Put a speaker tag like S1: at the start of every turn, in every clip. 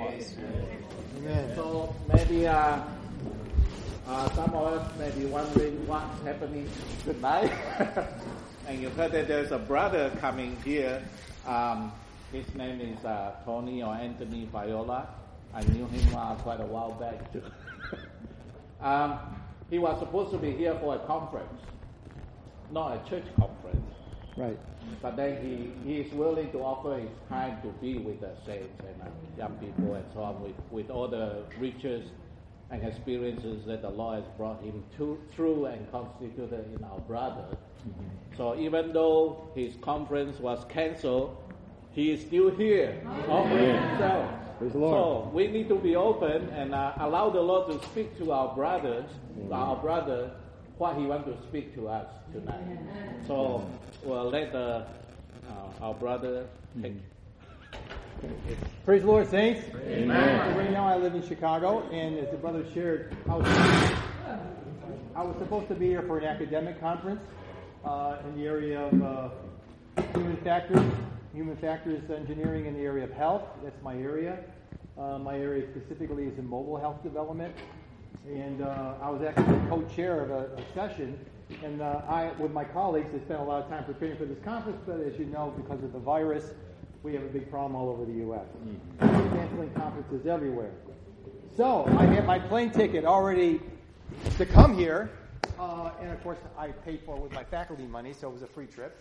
S1: us.
S2: Amen.
S1: So maybe some of us may be wondering what's happening tonight. And you heard that there's a brother coming here. His name is Tony or Anthony Viola. I knew him quite a while back too. He was supposed to be here for a conference, not a church conference.
S2: Right.
S1: But then he is willing to offer his time to be with the saints and young people and so on with all the riches and experiences that the Lord has brought him through and constituted in our brother. Mm-hmm. So even though his conference was cancelled, he is still here offering himself.
S2: Praise the Lord.
S1: So we need to be open and allow the Lord to speak to our brothers, what he wants to speak to us tonight. So we'll let our brother take.
S2: Praise the Lord, saints.
S1: Amen.
S2: So right now I live in Chicago, and as the brother shared, I was supposed to be here for an academic conference in the area of human factors engineering in the area of health. That's my area. My area specifically is in mobile health development. And I was actually co-chair of a session. And I, with my colleagues, have spent a lot of time preparing for this conference. But as you know, because of the virus, we have a big problem all over the U.S. Canceling conferences everywhere. So I had my plane ticket already to come here. And of course, I paid for it with my faculty money, so it was a free trip.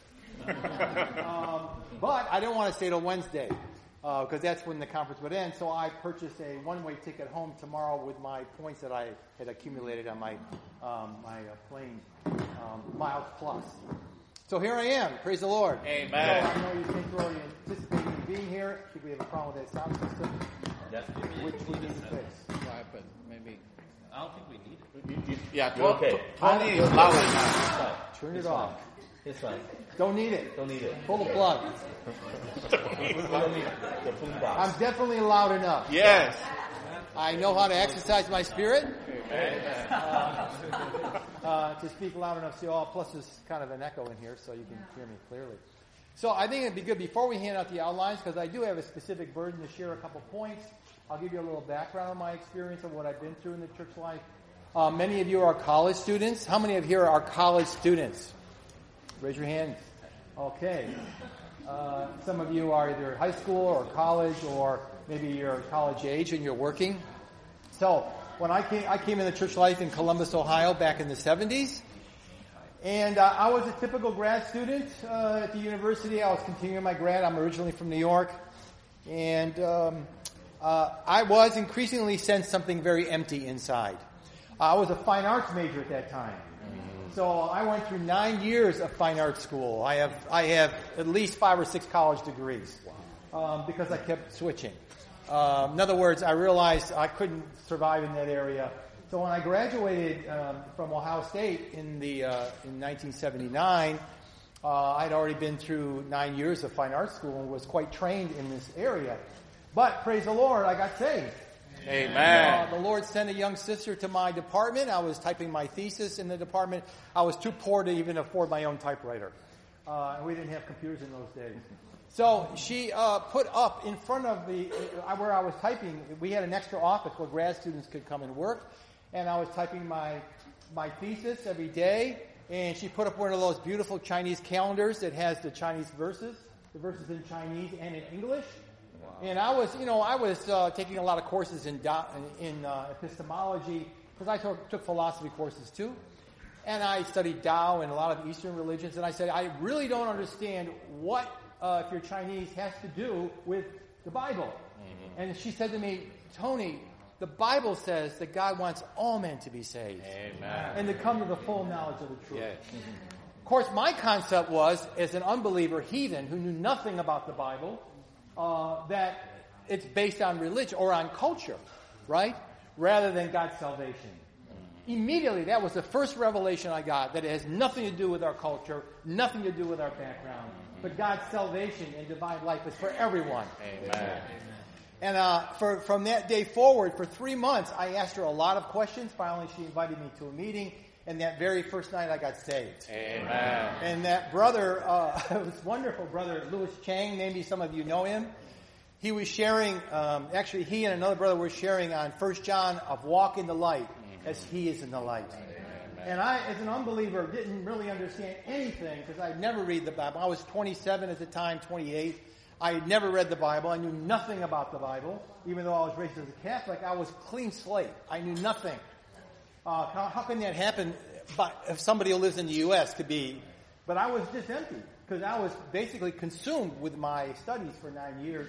S2: But I didn't want to stay till Wednesday, because that's when the conference would end. So I purchased a one-way ticket home tomorrow with my points that I had accumulated on my plane miles plus. So here I am. Praise the Lord.
S1: Amen.
S2: So I know you think we're already anticipating me being here. I think we have a problem with that sound system, which we need to fix.
S1: Right, but maybe
S3: I don't think we need it.
S1: yeah.
S3: Okay.
S1: Tony is loud enough.
S2: Turn it off.
S3: It's fine.
S2: Don't need it.
S3: Don't need it.
S2: Pull the plug.
S3: We don't need the food box.
S2: I'm definitely loud enough.
S1: Yes.
S2: I know how to exercise my spirit. To speak loud enough. See, plus there's kind of an echo in here, so you can hear me clearly. So I think it'd be good before we hand out the outlines, because I do have a specific burden to share a couple points. I'll give you a little background on my experience of what I've been through in the church life. Many of you are college students. How many of you here are college students? Raise your hand. Okay. Some of you are either high school or college, or maybe you're college age and you're working. So when I came into church life in Columbus, Ohio back in the 70s. And I was a typical grad student at the university. I was continuing my grad. I'm originally from New York. And I was increasingly sensed something very empty inside. I was a fine arts major at that time. So I went through 9 years of fine arts school. I have at least 5 or 6 college degrees because I kept switching. In other words, I realized I couldn't survive in that area. So when I graduated from Ohio State in 1979, I'd already been through 9 years of fine arts school and was quite trained in this area. But praise the Lord, I got saved.
S1: Amen.
S2: The Lord sent a young sister to my department. I was typing my thesis in the department. I was too poor to even afford my own typewriter. And we didn't have computers in those days. So she put up in front of where I was typing, we had an extra office where grad students could come and work. And I was typing my thesis every day. And she put up one of those beautiful Chinese calendars that has the Chinese verses, the verses in Chinese and in English. And I was taking a lot of courses in epistemology, because I took philosophy courses too. And I studied Tao and a lot of Eastern religions. And I said, I really don't understand what, if you're Chinese, has to do with the Bible. Mm-hmm. And she said to me, Tony, the Bible says that God wants all men to be saved.
S1: Amen.
S2: And to come to the full knowledge of the truth.
S1: Yes.
S2: Mm-hmm. Of course, my concept was, as an unbeliever heathen who knew nothing about the Bible, that it's based on religion or on culture, right? Rather than God's salvation. Immediately, that was the first revelation I got, that it has nothing to do with our culture, nothing to do with our background, but God's salvation and divine life is for everyone.
S1: Amen.
S2: And from that day forward, for 3 months, I asked her a lot of questions. Finally, she invited me to a meeting, and that very first night I got saved.
S1: Amen.
S2: And that brother, it was wonderful, brother Louis Chang, maybe some of you know him. he was sharing, actually he and another brother were sharing on 1 John of walk in the light as he is in the light. And I, as an unbeliever, didn't really understand anything because I'd never read the Bible. I was 27 at the time, 28. I had never read the Bible. I knew nothing about the Bible. Even though I was raised as a Catholic, I was clean slate. I knew nothing. How can that happen? But if somebody who lives in the U.S. could be, but I was just empty because I was basically consumed with my studies for 9 years.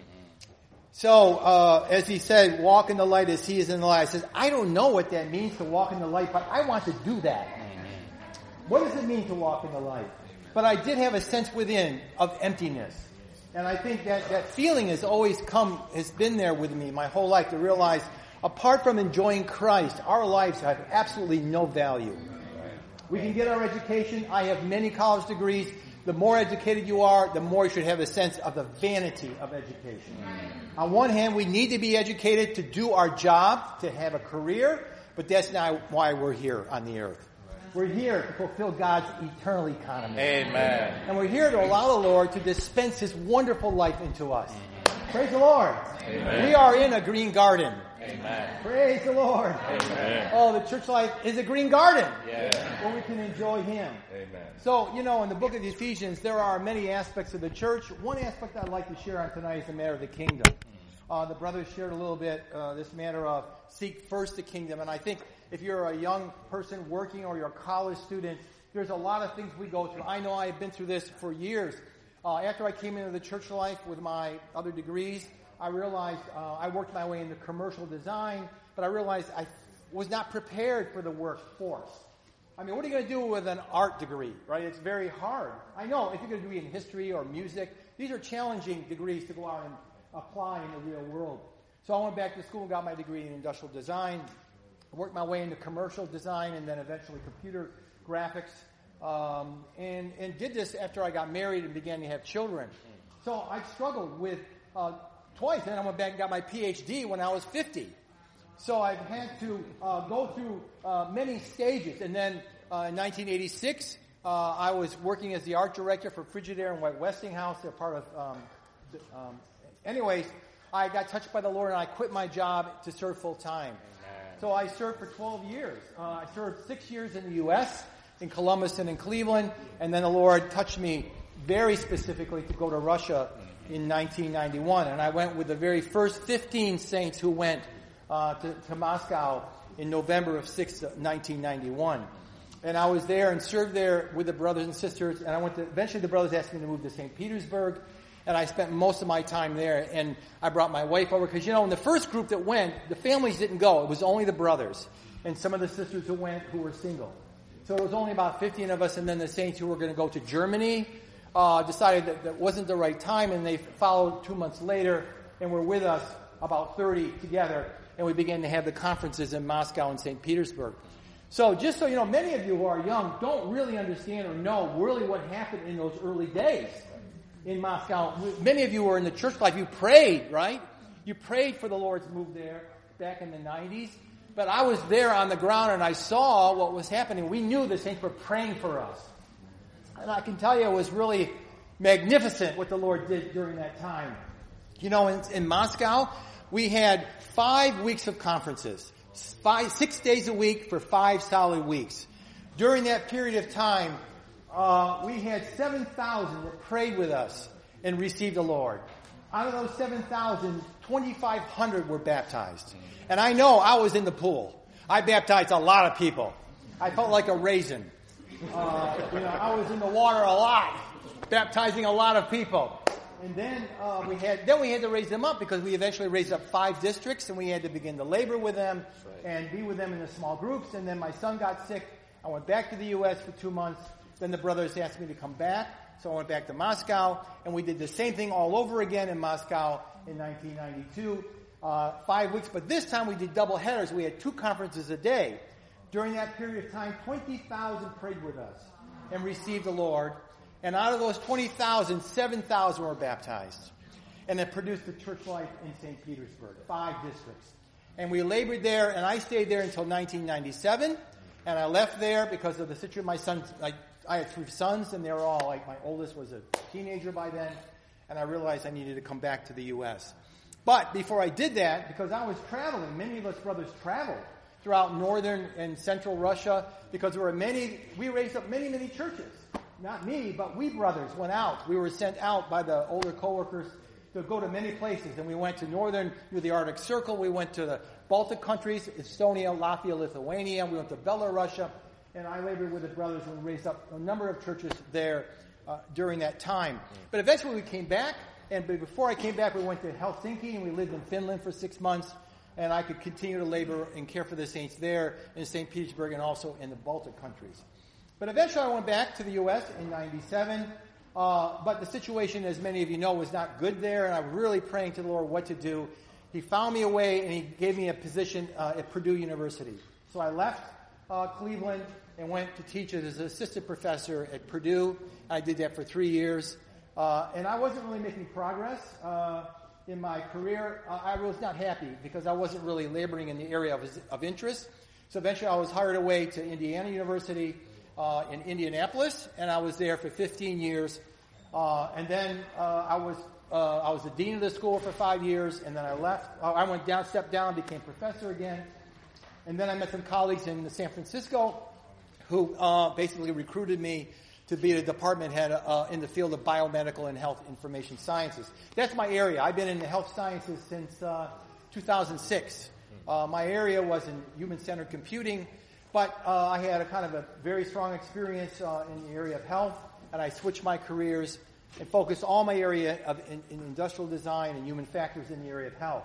S2: So, as he said, walk in the light as he is in the light. I says, I don't know what that means to walk in the light, but I want to do that. What does it mean to walk in the light? But I did have a sense within of emptiness. And I think that feeling has been there with me my whole life to realize, apart from enjoying Christ, our lives have absolutely no value. We can get our education. I have many college degrees. The more educated you are, the more you should have a sense of the vanity of education. On one hand, we need to be educated to do our job, to have a career, but that's not why we're here on the earth. We're here to fulfill God's eternal economy.
S3: Amen.
S2: And we're here to allow the Lord to dispense His wonderful life into us. Praise the Lord.
S3: Amen.
S2: We are in a green garden.
S3: Amen.
S2: Praise the Lord.
S3: Amen.
S2: Oh, the church life is a green garden.
S3: Yeah.
S2: Where we can enjoy Him.
S3: Amen.
S2: So, in the book of Ephesians, there are many aspects of the church. One aspect I'd like to share on tonight is the matter of the kingdom. The brothers shared a little bit this matter of seek first the kingdom. And I think if you're a young person working or you're a college student, there's a lot of things we go through. I know I've been through this for years. After I came into the church life with my other degrees, I realized I worked my way into commercial design, but I realized I was not prepared for the workforce. I mean, what are you going to do with an art degree, right? It's very hard. I know if you're going to do it in history or music, these are challenging degrees to go out and apply in the real world. So I went back to school and got my degree in industrial design, worked my way into commercial design and then eventually computer graphics, and did this after I got married and began to have children. So I struggled with twice, and I went back and got my PhD when I was 50. So I've had to go through many stages. And then in 1986, I was working as the art director for Frigidaire and White Westinghouse. They're part of... anyways, I got touched by the Lord, and I quit my job to serve full-time. So I served for 12 years. I served 6 years in the U.S., in Columbus and in Cleveland, and then the Lord touched me very specifically to go to Russia in 1991. And I went with the very first 15 saints who went to Moscow in November of 1991. And I was there and served there with the brothers and sisters, and eventually the brothers asked me to move to St. Petersburg, and I spent most of my time there, and I brought my wife over, because, in the first group that went, the families didn't go. It was only the brothers, and some of the sisters who went who were single. So it was only about 15 of us, and then the saints who were going to go to Germany decided that wasn't the right time, and they followed 2 months later, and were with us, about 30 together, and we began to have the conferences in Moscow and St. Petersburg. So just so you know, many of you who are young don't really understand or know really what happened in those early days in Moscow. Many of you were in the church life. You prayed, right? You prayed for the Lord's move there back in the 90s. But I was there on the ground and I saw what was happening. We knew the saints were praying for us. And I can tell you it was really magnificent what the Lord did during that time. In Moscow, we had 5 weeks of conferences. 6 days a week for 5 solid weeks. During that period of time, we had 7,000 that prayed with us and received the Lord. Out of those 7,000, 2,500 were baptized. And I know I was in the pool. I baptized a lot of people. I felt like a raisin. I was in the water a lot, baptizing a lot of people. And then we had to raise them up, because we eventually raised up 5 districts, and we had to begin to labor with them and be with them in the small groups. And then my son got sick. I went back to the U.S. for 2 months. Then the brothers asked me to come back, so I went back to Moscow, and we did the same thing all over again in Moscow in 1992, 5 weeks. But this time we did double headers. We had 2 conferences a day. During that period of time, 20,000 prayed with us and received the Lord. And out of those 20,000, 7,000 were baptized. And it produced the church life in St. Petersburg, 5 districts. And we labored there, and I stayed there until 1997. And I left there because of the situation. My sons, I had 3 sons, and they were all, my oldest was a teenager by then. and I realized I needed to come back to the U.S. But before I did that, because I was traveling, many of us brothers traveled throughout northern and central Russia, because we raised up many, many churches. Not me, but we brothers went out. We were sent out by the older coworkers to go to many places, and we went to northern, near the Arctic Circle. We went to the Baltic countries, Estonia, Latvia, Lithuania. We went to Belarus, and I labored with the brothers and raised up a number of churches there during that time. But eventually we came back, and before I came back, we went to Helsinki, and we lived in Finland for 6 months, and I could continue to labor and care for the saints there in St. Petersburg and also in the Baltic countries. But eventually I went back to the U.S. in 97, but the situation, as many of you know, was not good there, and I was really praying to the Lord what to do. He found me a way, and He gave me a position at Purdue University. So I left Cleveland and went to teach as an assistant professor at Purdue. I did that for 3 years, and I wasn't really making progress in my career. I was not happy because I wasn't really laboring in the area of interest. So eventually I was hired away to Indiana University in Indianapolis, and I was there for 15 years. And then I was the dean of the school for 5 years, and then I left. I went down, stepped down, became professor again. And then I met some colleagues in San Francisco who basically recruited me to be the department head in the field of biomedical and health information sciences. That's my area. I've been in the health sciences since 2006. My area was in human-centered computing, but I had a very strong experience in the area of health, and I switched my careers and focused all my area in industrial design and human factors in the area of health.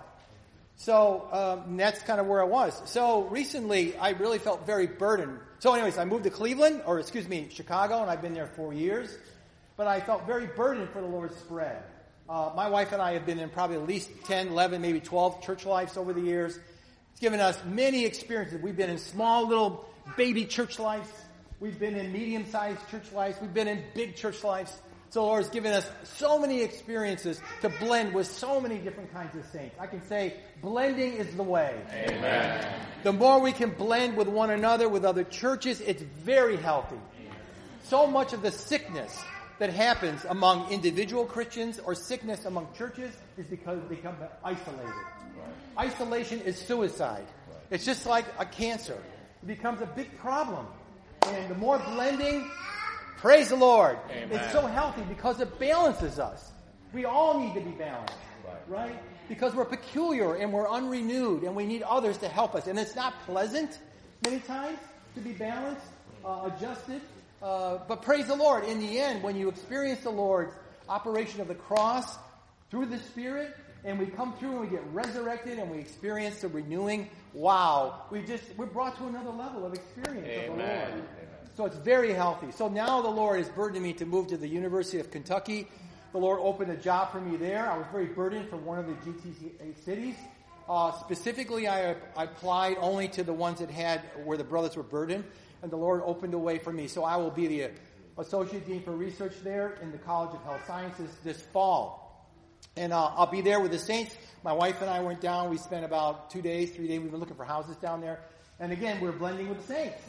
S2: So that's kind of where I was. So recently, I really felt very burdened. So anyways, I moved to Chicago, and I've been there 4 years. But I felt very burdened for the Lord's spread. My wife and I have been in probably at least 10, 11, maybe 12 church lives over the years. It's given us many experiences. We've been in small little baby church lives. We've been in medium-sized church lives. We've been in big church lives. So the Lord has given us so many experiences to blend with so many different kinds of saints. I can say blending is the way.
S3: Amen.
S2: The more we can blend with one another, with other churches, it's very healthy. So much of the sickness that happens among individual Christians or sickness among churches is because they become isolated. Right. Isolation is suicide. Right. It's just like a cancer. It becomes a big problem. And the more blending, praise the Lord. Amen. It's so healthy because it balances us. We all need to be balanced, right? Because we're peculiar and we're unrenewed and we need others to help us. And it's not pleasant many times to be balanced, adjusted. But praise the Lord. In the end, when you experience the Lord's operation of the cross through the Spirit, and we come through and we get resurrected and we experience the renewing, wow, we're brought to another level of experience of the Lord. Amen. So it's very healthy. So now the Lord has burdened me to move to the University of Kentucky. The Lord opened a job for me there. I was very burdened for one of the GTC cities. Specifically, I applied only to the ones that had where the brothers were burdened, and the Lord opened a way for me. So I will be the Associate Dean for Research there in the College of Health Sciences this fall. And I'll be there with the saints. My wife and I went down. We spent about 2 days, 3 days. We've been looking for houses down there. And again, we're blending with the saints.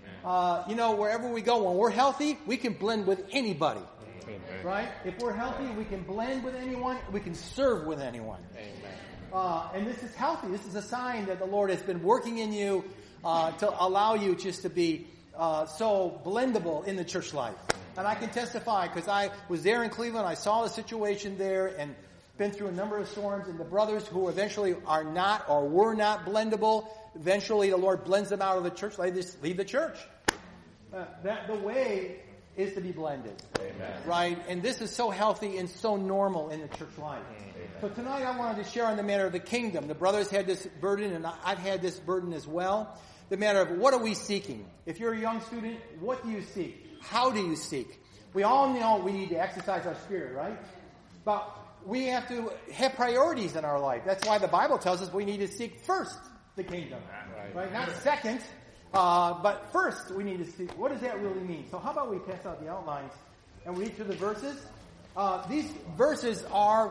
S2: Wherever we go, when we're healthy, we can blend with anybody. Amen. Right? If we're healthy, we can blend with anyone. We can serve with anyone. Amen. And this is healthy. This is a sign that the Lord has been working in you to allow you just to be so blendable in the church life. And I can testify because I was there in Cleveland. I saw the situation there and been through a number of storms. And the brothers who eventually are not or were not blendable, eventually the Lord blends them out of the church. They just leave the church. The way is to be blended. Amen. Right? And this is so healthy and so normal in the church life. Amen. So tonight I wanted to share on the matter of the kingdom. The brothers had this burden and I've had this burden as well. The matter of what are we seeking? If you're a young student, what do you seek? How do you seek? We all know we need to exercise our spirit, right? But we have to have priorities in our life. That's why the Bible tells us we need to seek first the kingdom. Right? Not second, but first we need to seek. What does that really mean? So how about we pass out the outlines and read through the verses? These verses are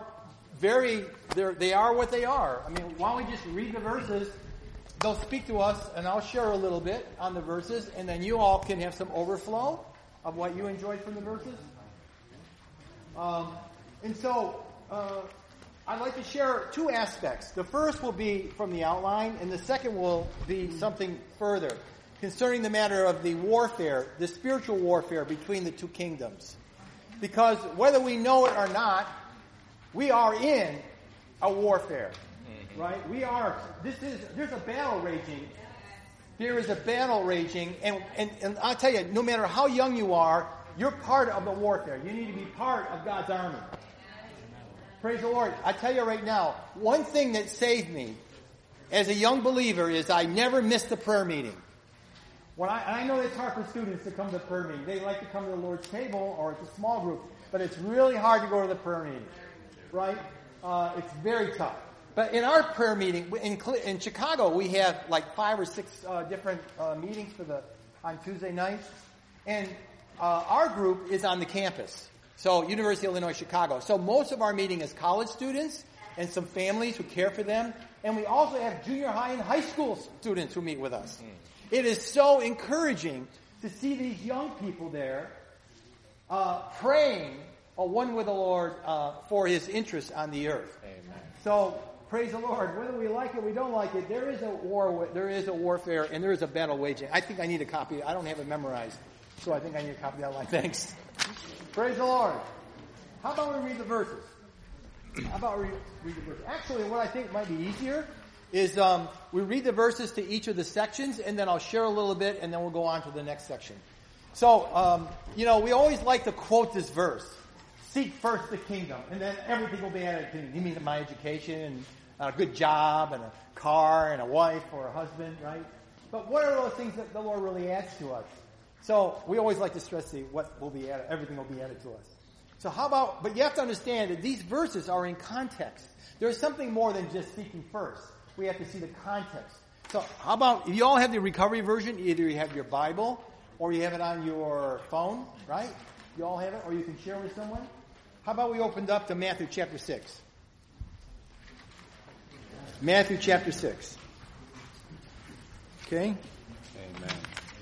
S2: they are what they are. I mean, why don't we just read the verses? They'll speak to us, and I'll share a little bit on the verses, and then you all can have some overflow of what you enjoyed from the verses. And so I'd like to share two aspects. The first will be from the outline, and the second will be something further concerning the matter of the warfare, the spiritual warfare between the two kingdoms. Because whether we know it or not, we are in a warfare, right? There's a battle raging. There is a battle raging, and I'll tell you, no matter how young you are, you're part of the warfare. You need to be part of God's army. Praise the Lord. I tell you right now, one thing that saved me as a young believer is I never missed a prayer meeting. I know it's hard for students to come to prayer meeting. They like to come to the Lord's table or it's a small group, but it's really hard to go to the prayer meeting, right? It's very tough. But in our prayer meeting in Chicago, we have like 5 or 6 different meetings on Tuesday nights, and our group is on the campus. So University of Illinois Chicago. So most of our meeting is college students and some families who care for them, and we also have junior high and high school students who meet with us. It is so encouraging to see these young people there praying one with the Lord for His interest on the earth.
S1: Amen.
S2: So praise the Lord. Whether we like it or we don't like it, there is a war. There is a warfare, and there is a battle waging. I think I need a copy. I don't have it memorized, so I think I need a copy of that line. Thanks. Praise the Lord. How about we read the verses? Actually, what I think might be easier is we read the verses to each of the sections, and then I'll share a little bit, and then we'll go on to the next section. So, we always like to quote this verse. Seek first the kingdom, and then everything will be added to you. You mean my education, and a good job, and a car, and a wife, or a husband, right? But what are those things that the Lord really adds to us? So we always like to stress what will be added. Everything will be added to us. So but you have to understand that these verses are in context. There's something more than just seeking first. We have to see the context. So how about, if you all have the recovery version, either you have your Bible or you have it on your phone, right? You all have it, or you can share with someone. How about we opened up to Matthew chapter 6? Matthew chapter 6. Okay?
S1: Amen.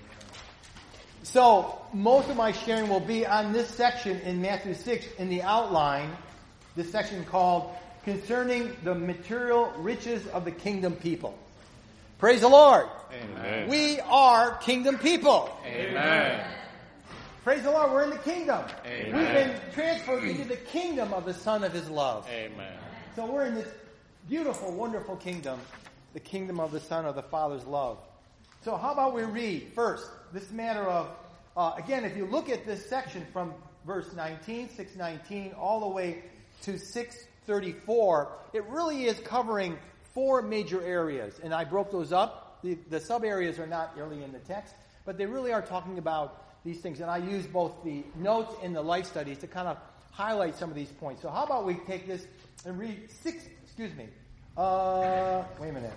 S2: So, most of my sharing will be on this section in Matthew 6 in the outline, this section called Concerning the Material Riches of the Kingdom People. Praise the Lord.
S1: Amen.
S2: We are kingdom people.
S1: Amen.
S2: Praise the Lord, we're in the kingdom.
S1: Amen.
S2: We've been transferred into the kingdom of the Son of His love.
S1: Amen.
S2: So we're in this beautiful, wonderful kingdom, the kingdom of the Son of the Father's love. So how about we read first this matter of, again, if you look at this section from verse 19, 6:19, all the way to 6:34, it really is covering 4 major areas. And I broke those up. The sub-areas are not really in the text, but they really are talking about these things. And I use both the notes and the life studies to kind of highlight some of these points. So how about we take this and read wait a minute.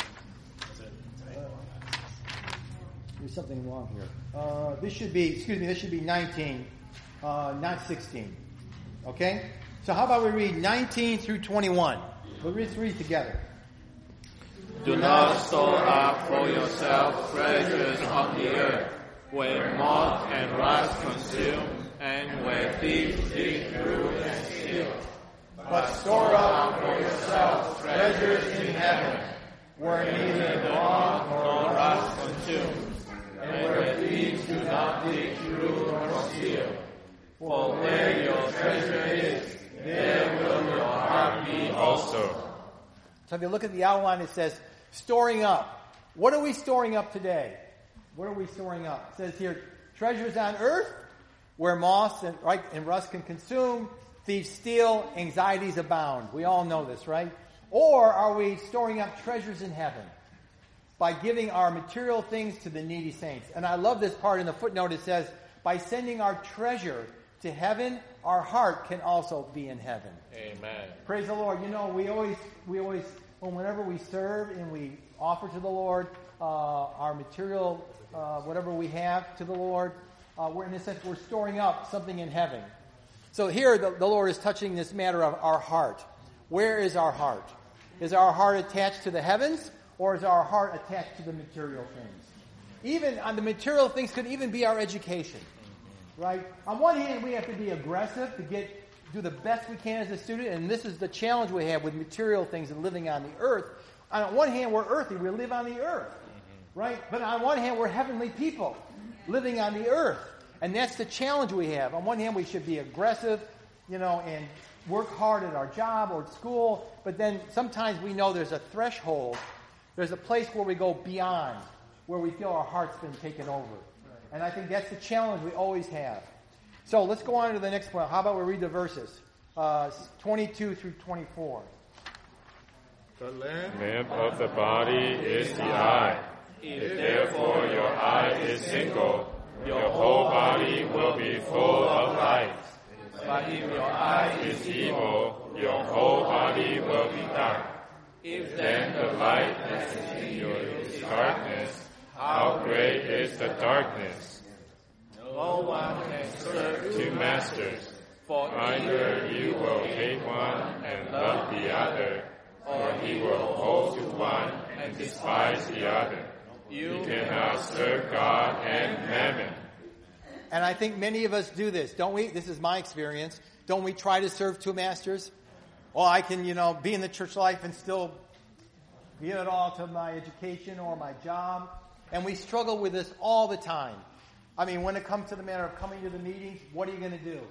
S2: There's something wrong here. This should be 19, not 16. Okay? So how about we read 19 through 21? Let's read together.
S1: Do not store up for yourself treasures on the earth, where moth and rust consume, and where thieves dig through and steal.
S2: But store up for yourselves treasures in heaven, where neither moth nor rust consumes, and where thieves do not dig through nor steal. For where your treasure is, there will your heart be also. So if you look at the outline, it says, storing up. What are we storing up today? What are we storing up? It says here, treasures on earth, where moths and rust can consume, thieves steal, anxieties abound. We all know this, right? Or are we storing up treasures in heaven by giving our material things to the needy saints? And I love this part in the footnote. It says, by sending our treasure to heaven, our heart can also be in heaven.
S1: Amen.
S2: Praise the Lord. You know, we always, whenever we serve and we offer to the Lord our material, whatever we have to the Lord, we're in a sense, we're storing up something in heaven. So here the Lord is touching this matter of our heart. Where is our heart? Is our heart attached to the heavens, or is our heart attached to the material things? Even on the material things could even be our education. Right? On one hand, we have to be aggressive to get do the best we can as a student, and this is the challenge we have with material things and living on the earth. On one hand, we're earthly. We live on the earth, right? But on one hand, we're heavenly people living on the earth. And that's the challenge we have. On one hand, we should be aggressive, and work hard at our job or at school. But then sometimes we know there's a threshold. There's a place where we go beyond, where we feel our heart's been taken over. And I think that's the challenge we always have. So let's go on to the next point. How about we read the verses? 22 through 24.
S3: The lamp
S4: Lamp of the body is the eye. If therefore your eye is single, your whole body will be full of light. But if your eye is evil, your whole body will be dark. If then the light that is in you is darkness, how great is the darkness? No one can serve two masters, for either you will hate one and love the other, or he will hold to one and despise the other. You cannot serve God and mammon.
S2: And I think many of us do this, don't we? This is my experience. Don't we try to serve two masters? Well, I can, be in the church life and still give it all to my education or my job. And we struggle with this all the time. I mean, when it comes to the matter of coming to the meetings, what are you going to do?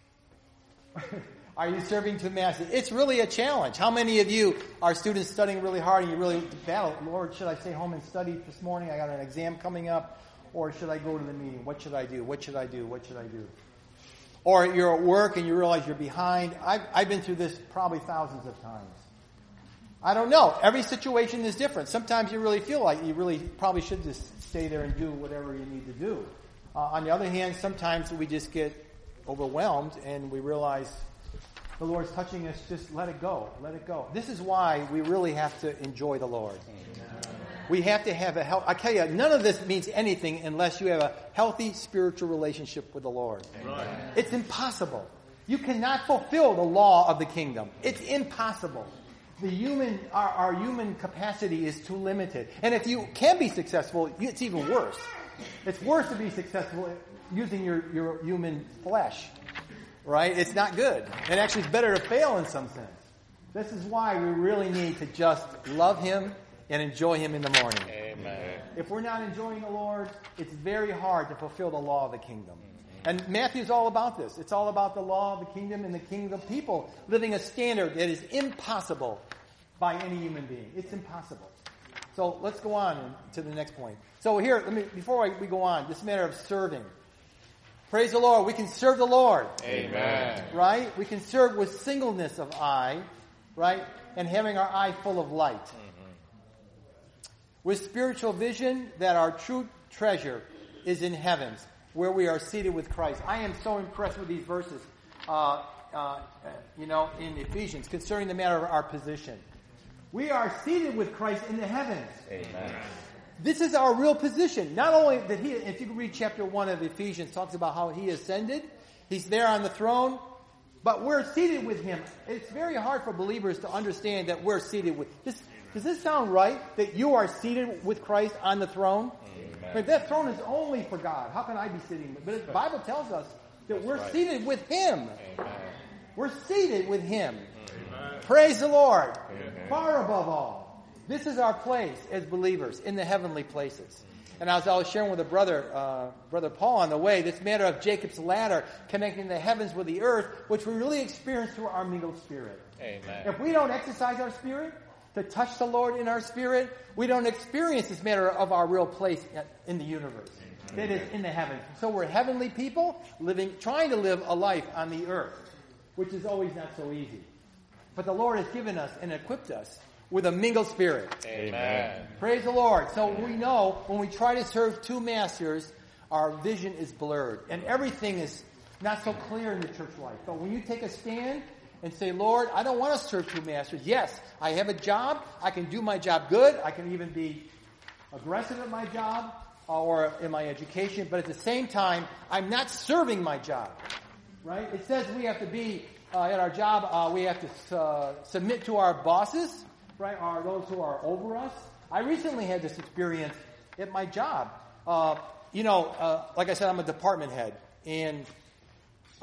S2: Are you serving two masters? It's really a challenge. How many of you are students studying really hard and you really battle, Lord, should I stay home and study this morning? I got an exam coming up. Or should I go to the meeting? What should I do? What should I do? What should I do? Or you're at work and you realize you're behind. I've been through this probably thousands of times. I don't know. Every situation is different. Sometimes you really feel like you really probably should just stay there and do whatever you need to do. On the other hand, sometimes we just get overwhelmed and we realize the Lord's touching us. Just let it go. Let it go. This is why we really have to enjoy the Lord. We have to have I tell you, none of this means anything unless you have a healthy spiritual relationship with the Lord. Right. It's impossible. You cannot fulfill the law of the kingdom. It's impossible. Our human capacity is too limited. And if you can be successful, it's even worse. It's worse to be successful using your human flesh. Right? It's not good. And actually it's better to fail in some sense. This is why we really need to just love Him and enjoy Him in the morning.
S3: Amen.
S2: If we're not enjoying the Lord, it's very hard to fulfill the law of the kingdom. And Matthew's all about this. It's all about the law of the kingdom and the kingdom people living a standard that is impossible by any human being. It's impossible. So let's go on to the next point. So here, before we go on, this matter of serving. Praise the Lord. We can serve the Lord.
S3: Amen.
S2: Right? We can serve with singleness of eye, right? And having our eye full of light. With spiritual vision that our true treasure is in heavens, where we are seated with Christ. I am so impressed with these verses, in Ephesians, concerning the matter of our position. We are seated with Christ in the heavens.
S3: Amen.
S2: This is our real position. Not only that if you read chapter 1 of Ephesians, talks about how He ascended, He's there on the throne, but we're seated with Him. It's very hard for believers to understand that we're seated with this. Does this sound right, that you are seated with Christ on the throne?
S3: Amen.
S2: But that throne is only for God. How can I be sitting? But the Bible tells us that we're seated with Him.
S3: Amen.
S2: We're seated with Him. Amen. Praise the Lord.
S3: Amen.
S2: Far above all. This is our place as believers in the heavenly places. And as I was sharing with Brother Paul on the way, this matter of Jacob's ladder, connecting the heavens with the earth, which we really experience through our mingled spirit.
S3: Amen.
S2: If we don't exercise our spirit, to touch the Lord in our spirit, we don't experience this matter of our real place in the universe. That is in the heavens. So we're heavenly people trying to live a life on the earth, which is always not so easy. But the Lord has given us and equipped us with a mingled spirit.
S3: Amen.
S2: Praise the Lord. So we know when we try to serve two masters, our vision is blurred. And everything is not so clear in the church life. But when you take a stand and say, Lord, I don't want to serve two masters. Yes, I have a job. I can do my job good. I can even be aggressive at my job or in my education. But at the same time, I'm not serving my job. Right? It says we have to be, at our job, we have to submit to our bosses, right? Or those who are over us. I recently had this experience at my job. Like I said, I'm a department head. And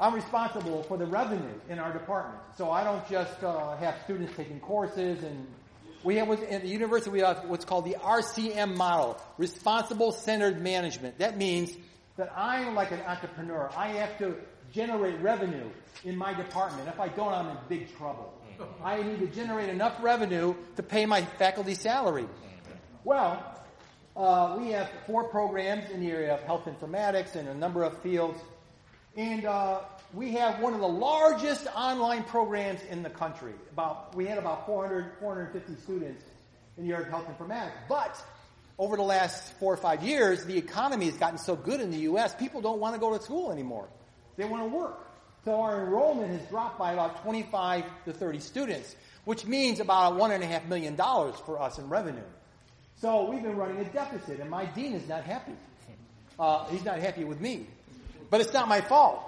S2: I'm responsible for the revenue in our department. So I don't just have students taking courses, and we have at the university we have what's called the RCM model, Responsible Centered Management. That means that I'm like an entrepreneur. I have to generate revenue in my department. If I don't, I'm in big trouble. I need to generate enough revenue to pay my faculty salary. Well, we have 4 programs in the area of health informatics and a number of fields. And we have one of the largest online programs in the country. We had about 450 students in the area of health informatics. But over the last 4 or 5 years, the economy has gotten so good in the U.S., people don't want to go to school anymore. They want to work. So our enrollment has dropped by about 25 to 30 students, which means about $1.5 million for us in revenue. So we've been running a deficit, and my dean is not happy. He's not happy with me. But it's not my fault.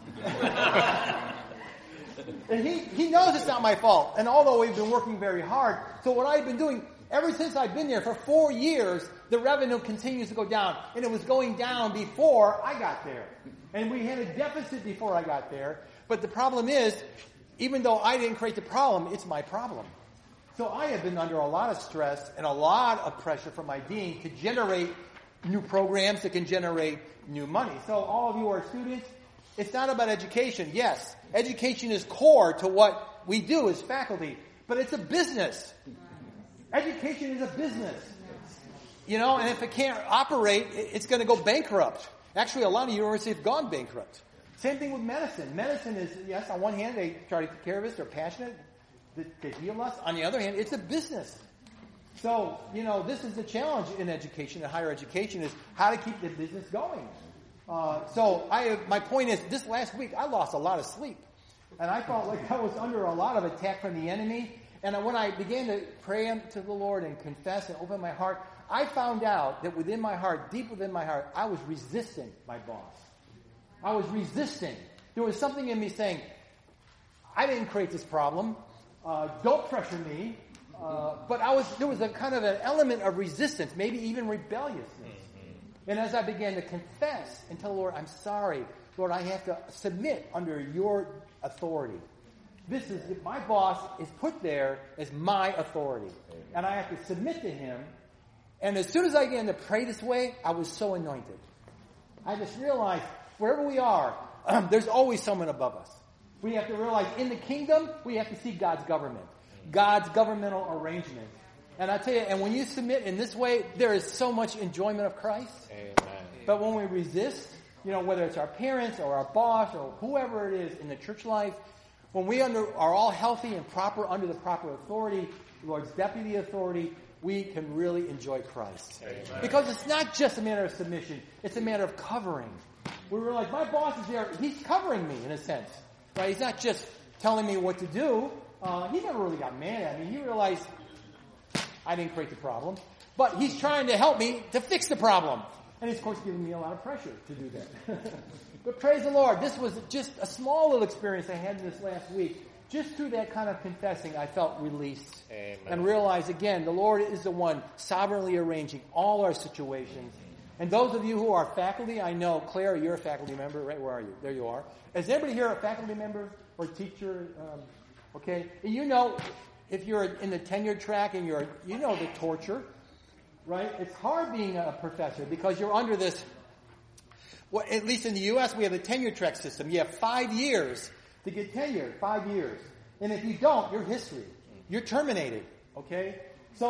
S2: And he knows it's not my fault. And although we've been working very hard, so what I've been doing, ever since I've been there for 4 years, the revenue continues to go down. And it was going down before I got there. And we had a deficit before I got there. But the problem is, even though I didn't create the problem, it's my problem. So I have been under a lot of stress and a lot of pressure from my dean to generate new programs that can generate new money. So all of you are students. It's not about education. Yes, education is core to what we do as faculty, but it's a business. Education is a business. And if it can't operate, it's going to go bankrupt. Actually, a lot of universities have gone bankrupt. Same thing with medicine. Medicine is, yes, on one hand, they try to take care of us. They're passionate to heal us. On the other hand, it's a business. So, this is the challenge in education, in higher education, is how to keep the business going. My point is, this last week, I lost a lot of sleep. And I felt like I was under a lot of attack from the enemy. And when I began to pray to the Lord and confess and open my heart, I found out that within my heart, deep within my heart, I was resisting my boss. I was resisting. There was something in me saying, I didn't create this problem. Don't pressure me. But there was a kind of an element of resistance, maybe even rebelliousness. And as I began to confess and tell the Lord, I'm sorry, Lord, I have to submit under your authority. My boss is put there as my authority. And I have to submit to him. And as soon as I began to pray this way, I was so anointed. I just realized, wherever we are, there's always someone above us. We have to realize, in the kingdom, we have to see God's government. God's governmental arrangement. And I tell you, and when you submit in this way, there is so much enjoyment of Christ.
S4: Amen.
S2: But when we resist, whether it's our parents or our boss or whoever it is in the church life, when we are all healthy and proper under the proper authority, the Lord's deputy authority, we can really enjoy Christ.
S4: Amen.
S2: Because it's not just a matter of submission, it's a matter of covering. We were like, my boss is there, he's covering me in a sense. Right? He's not just telling me what to do. He never really got mad at me. He realized I didn't create the problem. But he's trying to help me to fix the problem. And he's, of course, giving me a lot of pressure to do that. But praise the Lord, this was just a small little experience I had this last week. Just through that kind of confessing, I felt released.
S4: Amen.
S2: And realized, again, the Lord is the one sovereignly arranging all our situations. And those of you who are faculty, I know, Claire, you're a faculty member, right? Where are you? There you are. Is anybody here a faculty member or teacher? Okay. And if you're in the tenure track and the torture, right? It's hard being a professor because you're under this, well, at least in the U.S., we have a tenure track system. You have 5 years to get tenure, 5 years. And if you don't, you're history. You're terminated, okay?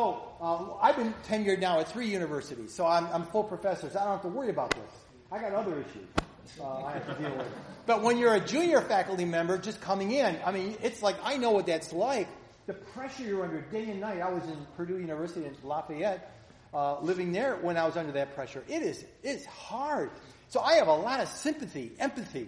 S2: So I've been tenured now at 3 universities, so I'm full professor, so I don't have to worry about this. I got other issues I have to deal with. But when you're a junior faculty member just coming in, it's like I know what that's like. The pressure you're under day and night. I was in Purdue University in Lafayette, living there when I was under that pressure. It's hard. So I have a lot of sympathy, empathy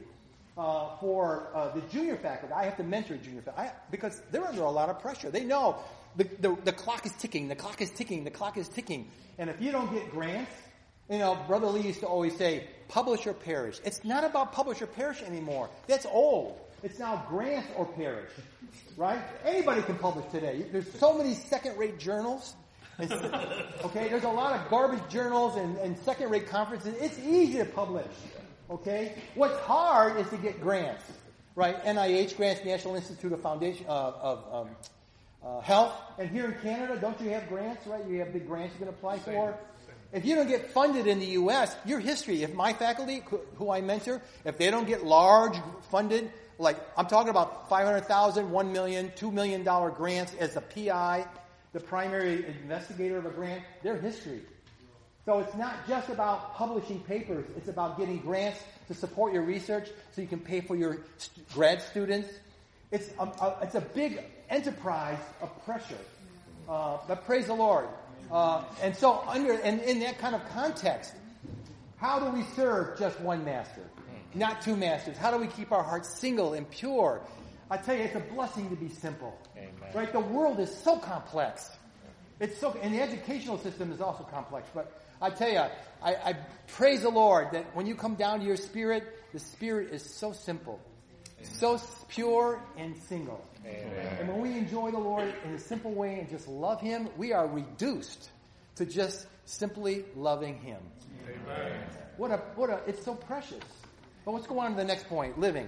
S2: for the junior faculty. I have to mentor junior faculty because they're under a lot of pressure. They know the clock is ticking, the clock is ticking, the clock is ticking. And if you don't get grants, Brother Lee used to always say, publish or perish. It's not about publish or perish anymore. That's old. It's now grant or perish, right? Anybody can publish today. There's so many second-rate journals. Okay, there's a lot of garbage journals and second-rate conferences. It's easy to publish. Okay? What's hard is to get grants, right? NIH grants, National Institute of Foundation of Health. And here in Canada, don't you have grants, right? You have big grants you can apply for. If you don't get funded in the U.S., your history, if my faculty, who I mentor, if they don't get large funded, like I'm talking about $500,000, $1 million, $2 million grants as the PI, the primary investigator of a grant, their history. So it's not just about publishing papers. It's about getting grants to support your research so you can pay for your grad students. It's a big enterprise of pressure. But praise the Lord. And so in that kind of context, how do we serve just one master? Not two masters. How do we keep our hearts single and pure? I tell you, it's a blessing to be simple. Amen. Right? The world is so complex. And the educational system is also complex. But I tell you, I praise the Lord that when you come down to your spirit, the spirit is so simple, so pure and single. Amen. And when we enjoy the Lord in a simple way and just love Him, we are reduced to just simply loving Him. Amen. It's so precious. But let's go on to the next point, living.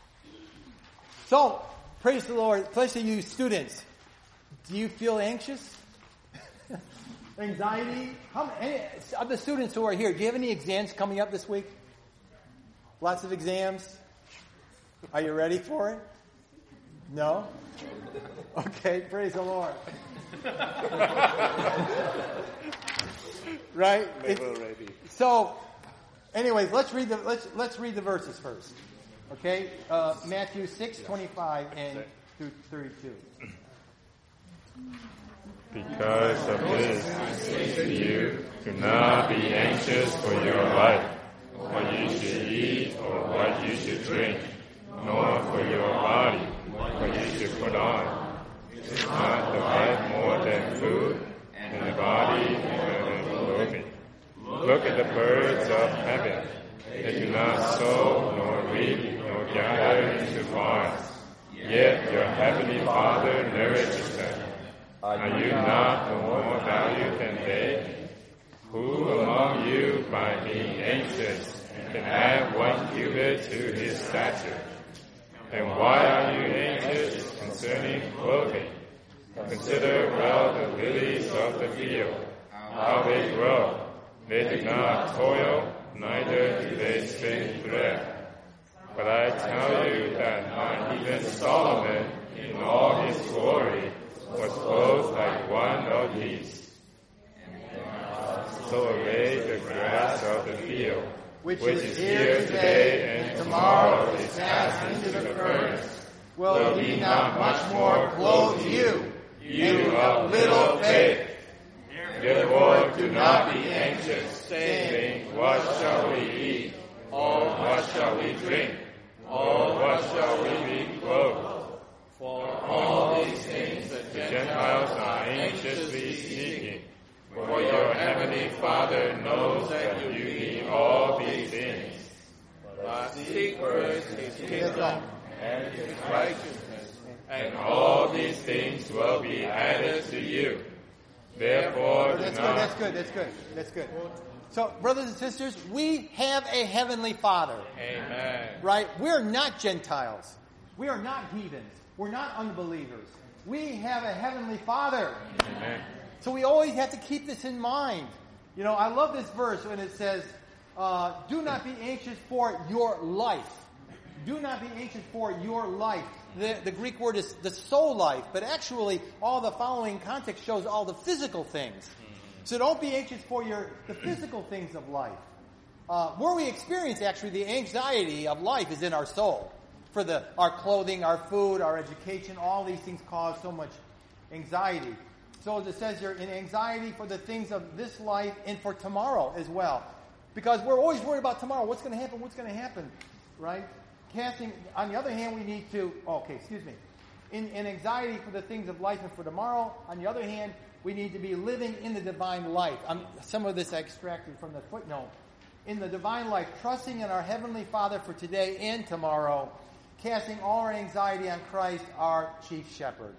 S2: So, praise the Lord. Especially you students. Do you feel anxious? Anxiety? Any of the students who are here, do you have any exams coming up this week? Lots of exams? Are you ready for it? No? Okay, praise the Lord. Right? So, anyways, let's read the verses first. Okay? Matthew 6:25 and through 32.
S4: Because of this, I say to you, do not be anxious for your life, what you should eat or what you should drink, nor for your body, what you should put on. Is not the life more than food, and the body more than clothing? Look at the birds of heaven. They do not sow, nor reap, nor gather into barns. Yet your heavenly Father nourishes them. Are you not of more value than they? Who among you, by being anxious, can add 1 cubit to his stature? And why are you anxious concerning clothing? Consider well the lilies of the field, how they grow. They do not toil, neither do they spin thread. But I tell you that not even Solomon, in all his glory, was clothed like one of these. So array the grass of the field, which is here today and tomorrow is cast into the furnace. Will He not much more clothe you, you of little faith? Therefore do not be anxious, saying, what shall we eat? Or what shall we drink? Or what shall we be clothed? For all these things the Gentiles are anxiously seeking. For your heavenly Father knows that you need all these things. But seek first His kingdom and His righteousness, and all these things will be added to you. Therefore, That's good. So, brothers and sisters, we have a heavenly Father.
S3: Amen.
S2: Right? We're not Gentiles. We are not heathens. We're not unbelievers. We have a heavenly Father.
S3: Amen.
S2: So we always have to keep this in mind. You know, I love this verse when it says, do not be anxious for your life. Do not be anxious for your life. The Greek word is the soul life, but actually all the following context shows all the physical things. So don't be anxious for the physical things of life. Where we experience actually the anxiety of life is in our soul. For our clothing, our food, our education, all these things cause so much anxiety. So as it says here, in anxiety for the things of this life and for tomorrow as well. Because we're always worried about tomorrow. What's going to happen? Right? On the other hand, we need to, in anxiety for the things of life and for tomorrow, on the other hand, we need to be living in the divine life. Some of this I extracted from the footnote. In the divine life, trusting in our Heavenly Father for today and tomorrow, casting all our anxiety on Christ, our chief shepherd.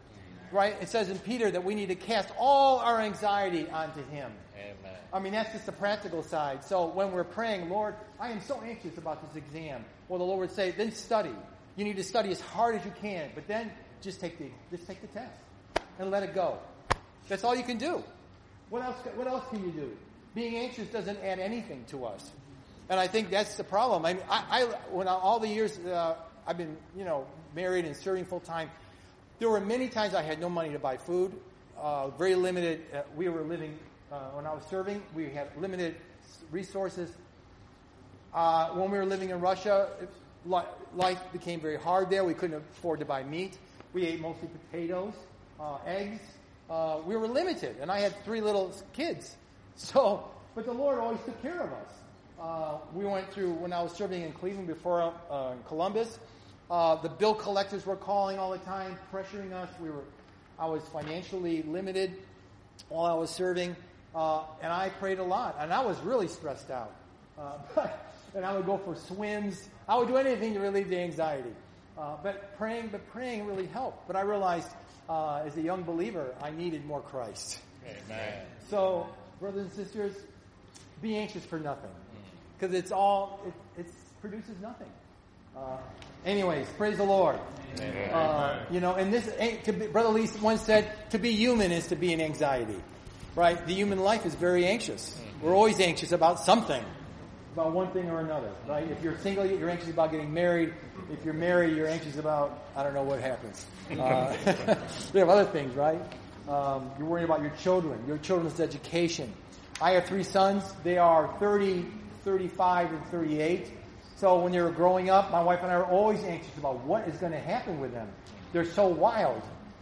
S2: right? It says in Peter that we need to cast all our anxiety onto Him.
S3: Amen.
S2: I mean, that's just the practical side. So when we're praying, Lord, I am so anxious about this exam. Well, the Lord would say, then study. You need to study as hard as you can, but then just take the test and let it go. That's all you can do. What else can you do? Being anxious doesn't add anything to us. And I think that's the problem. I mean, all the years I've been, married and serving full time, there were many times I had no money to buy food. Very limited. We were living when I was serving. We had limited resources. When we were living in Russia, life became very hard there. We couldn't afford to buy meat. We ate mostly potatoes, eggs. We were limited, and I had 3 little kids. But the Lord always took care of us. We went through, when I was serving in Cleveland before in Columbus, the bill collectors were calling all the time, pressuring us. I was financially limited while I was serving, and I prayed a lot, and I was really stressed out. And I would go for swims. I would do anything to relieve the anxiety. But praying really helped. But I realized, as a young believer, I needed more Christ.
S3: Amen.
S2: So, brothers and sisters, be anxious for nothing, because it produces nothing. Anyways, praise the Lord. And this, Brother Lee once said, to be human is to be in anxiety, right? The human life is very anxious. We're always anxious about something, about one thing or another, right? If you're single, you're anxious about getting married. If you're married, you're anxious about, I don't know what happens. We have other things, right? You're worried about your children's education. I have 3 sons. They are 30, 35, and 38. So when they were growing up, my wife and I were always anxious about what is going to happen with them. They're so wild.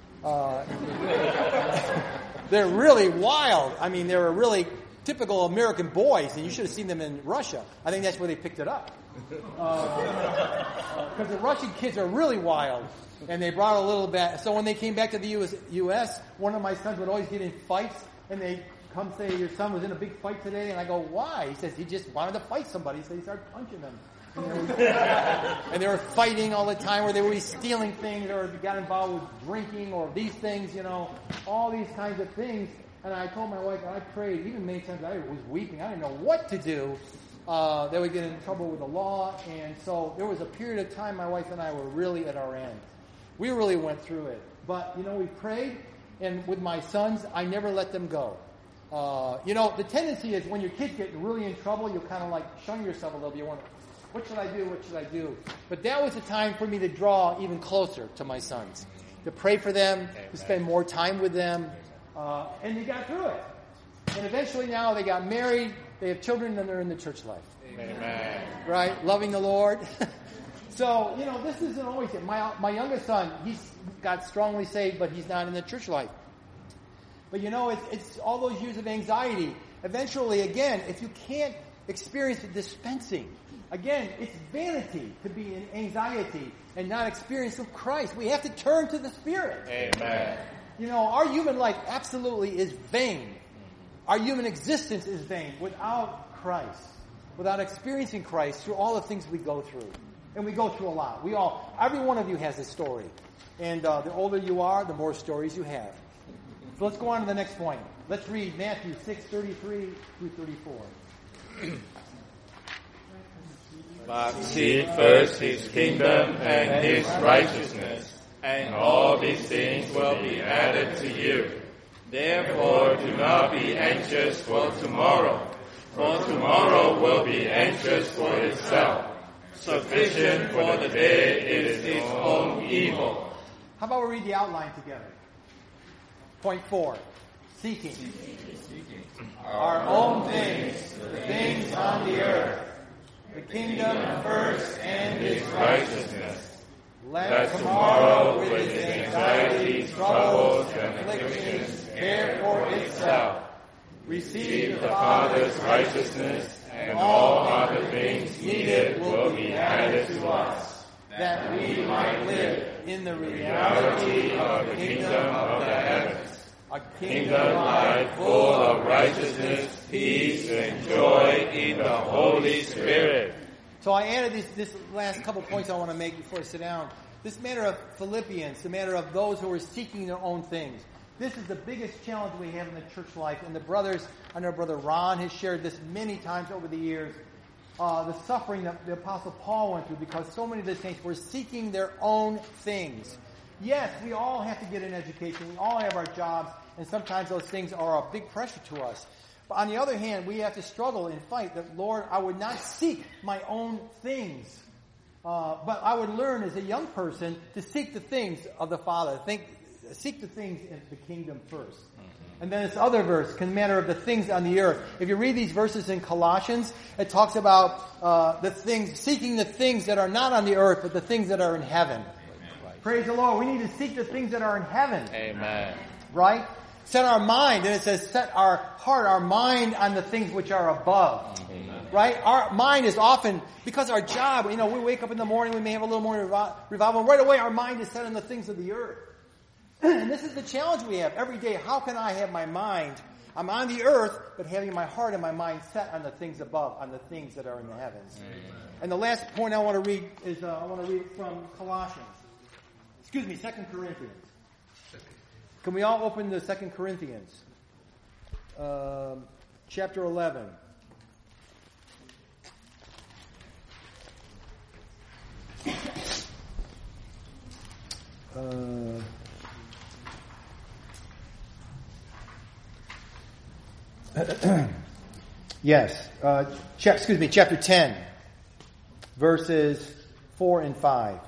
S2: They're really wild. I mean, they were really typical American boys, and you should have seen them in Russia. I think that's where they picked it up. Because the Russian kids are really wild, and they brought a little bit. So when they came back to the U.S., one of my sons would always get in fights, and they come say, your son was in a big fight today, and I go, why? He says, he just wanted to fight somebody, so he started punching them. And they were fighting all the time, or they would be stealing things, or got involved with drinking, or these things, all these kinds of things. And I told my wife, and I prayed, even many times I was weeping, I didn't know what to do. They would get in trouble with the law, and so there was a period of time my wife and I were really at our end. We really went through it. But, we prayed, and with my sons, I never let them go. The tendency is when your kids get really in trouble, you kind of like shun yourself a little bit. You want, what should I do? What should I do? But that was the time for me to draw even closer to my sons, to pray for them, to spend more time with them, and they got through it. And eventually now they got married, they have children, and they're in the church life.
S3: Amen. Right?
S2: Loving the Lord. So, this isn't always it. My youngest son, he's got strongly saved, but he's not in the church life. But it's all those years of anxiety. Eventually, again, if you can't experience the dispensing, again, it's vanity to be in anxiety and not experience of Christ. We have to turn to the Spirit.
S3: Amen.
S2: Our human life absolutely is vain. Our human existence is vain without Christ, without experiencing Christ through all the things we go through. And we go through a lot. Every one of you has a story. And the older you are, the more stories you have. So let's go on to the next point. Let's read Matthew 6:33 through 34.
S4: But seek first His kingdom and His righteousness, and all these things will be added to you. Therefore do not be anxious for tomorrow will be anxious for itself. Sufficient for the day is its own evil.
S2: How about we read the outline together? Point 4. Seeking. Our own things, the things on the earth. The kingdom first and His righteousness. Let tomorrow with its anxieties, troubles, and afflictions care for itself. Receive the Father's righteousness, and all other things needed will be added to us, that we might live in the reality of the kingdom of the heavens. A kingdom life full of righteousness, peace, and joy in the Holy Spirit. So I added this last couple points I want to make before I sit down. This matter of Philippians, the matter of those who are seeking their own things. This is the biggest challenge we have in the church life. And the brothers, I know Brother Ron has shared this many times over the years. The suffering that the Apostle Paul went through because so many of the saints were seeking their own things. Yes, we all have to get an education. We all have our jobs. And sometimes those things are a big pressure to us. But on the other hand, we have to struggle and fight that, Lord, I would not seek my own things. But I would learn as a young person to seek the things of the Father. Seek the things in the kingdom first. And then this other verse, the matter of the things on the earth. If you read these verses in Colossians, it talks about seeking the things that are not on the earth, but the things that are in heaven. Right. Praise the Lord. We need to seek the things that are in heaven.
S4: Amen.
S2: Right? Set our mind, and it says set our heart, our mind on the things which are above. Amen. Right? Our mind is often, because our job, we wake up in the morning, we may have a little morning revival, and right away our mind is set on the things of the earth. And this is the challenge we have every day. How can I have my mind, I'm on the earth, but having my heart and my mind set on the things above, on the things that are in the heavens. Amen. And the last point I want to read is, I want to read from Colossians. 2 Corinthians. Can we all open to 2 Corinthians? Chapter 11. Yes. Chapter 10, verses 4 and 5.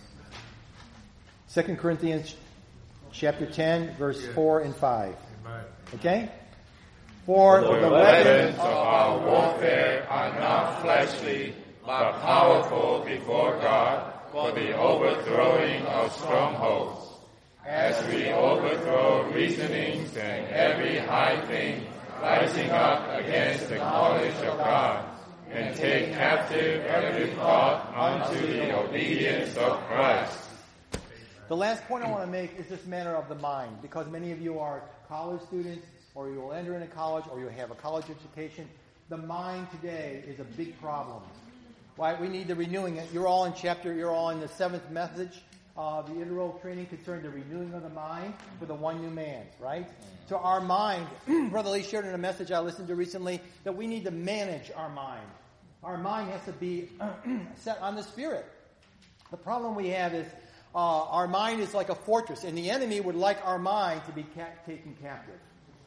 S2: 2 Corinthians chapter 10, verse 4 and 5. Okay? For the
S4: weapons of our warfare are not fleshly, but powerful before God for the overthrowing of strongholds, as we overthrow reasonings and every high thing rising up against the knowledge of God, and take captive every thought unto the obedience of Christ.
S2: The last point I want to make is this matter of the mind, because many of you are college students, or you will enter into college, or you have a college education. The mind today is a big problem. Why? We need the renewing it. You're all in the 7th message, the integral training concerning the renewing of the mind for the one new man, right? So our mind, Brother Lee shared in a message I listened to recently, that we need to manage our mind. Our mind has to be set on the Spirit. The problem we have is our mind is like a fortress, and the enemy would like our mind to be taken captive.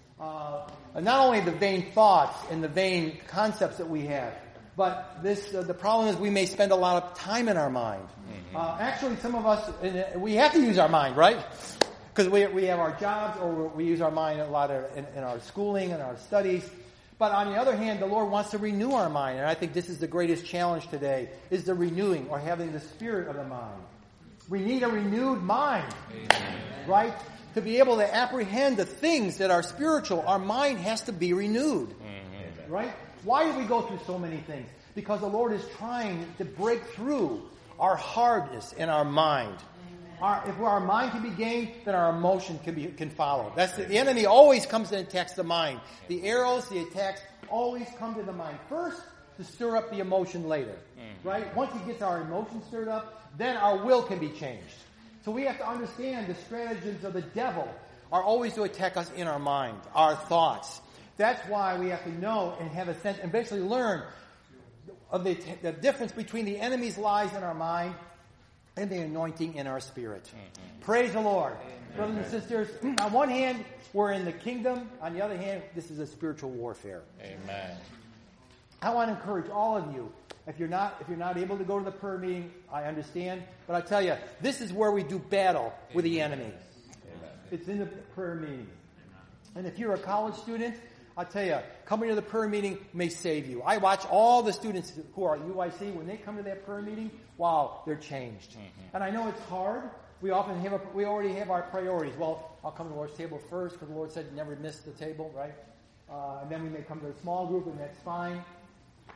S2: Not only the vain thoughts and the vain concepts that we have, but the problem is we may spend a lot of time in our mind. Actually, some of us, we have to use our mind, right? Because we have our jobs, or we use our mind a lot in our schooling and our studies. But on the other hand, the Lord wants to renew our mind, and I think this is the greatest challenge today, is the renewing, or having the spirit of the mind. We need a renewed mind, right? To be able to apprehend the things that are spiritual, our mind has to be renewed, right? Why do we go through so many things? Because the Lord is trying to break through our hardness in our mind. If our mind can be gained, then our emotion can follow. The enemy always comes and attacks the mind. The arrows, the attacks always come to the mind first to stir up the emotion later, right? Once he gets our emotion stirred up, then our will can be changed. So we have to understand the stratagems of the devil are always to attack us in our mind, our thoughts. That's why we have to know and have a sense and basically learn of the difference between the enemy's lies in our mind and the anointing in our spirit. Praise the Lord. Brothers and sisters, on one hand, we're in the kingdom. On the other hand, this is a spiritual warfare.
S4: Amen.
S2: I want to encourage all of you. If you're not able to go to the prayer meeting, I understand. But I tell you, this is where we do battle with the enemy. Amen. It's in the prayer meeting. And if you're a college student, I'll tell you, coming to the prayer meeting may save you. I watch all the students who are at UIC, when they come to that prayer meeting, wow, they're changed. And I know it's hard. We already have our priorities. Well, I'll come to the Lord's table first, because the Lord said never miss the table, right? And then we may come to a small group, and that's fine.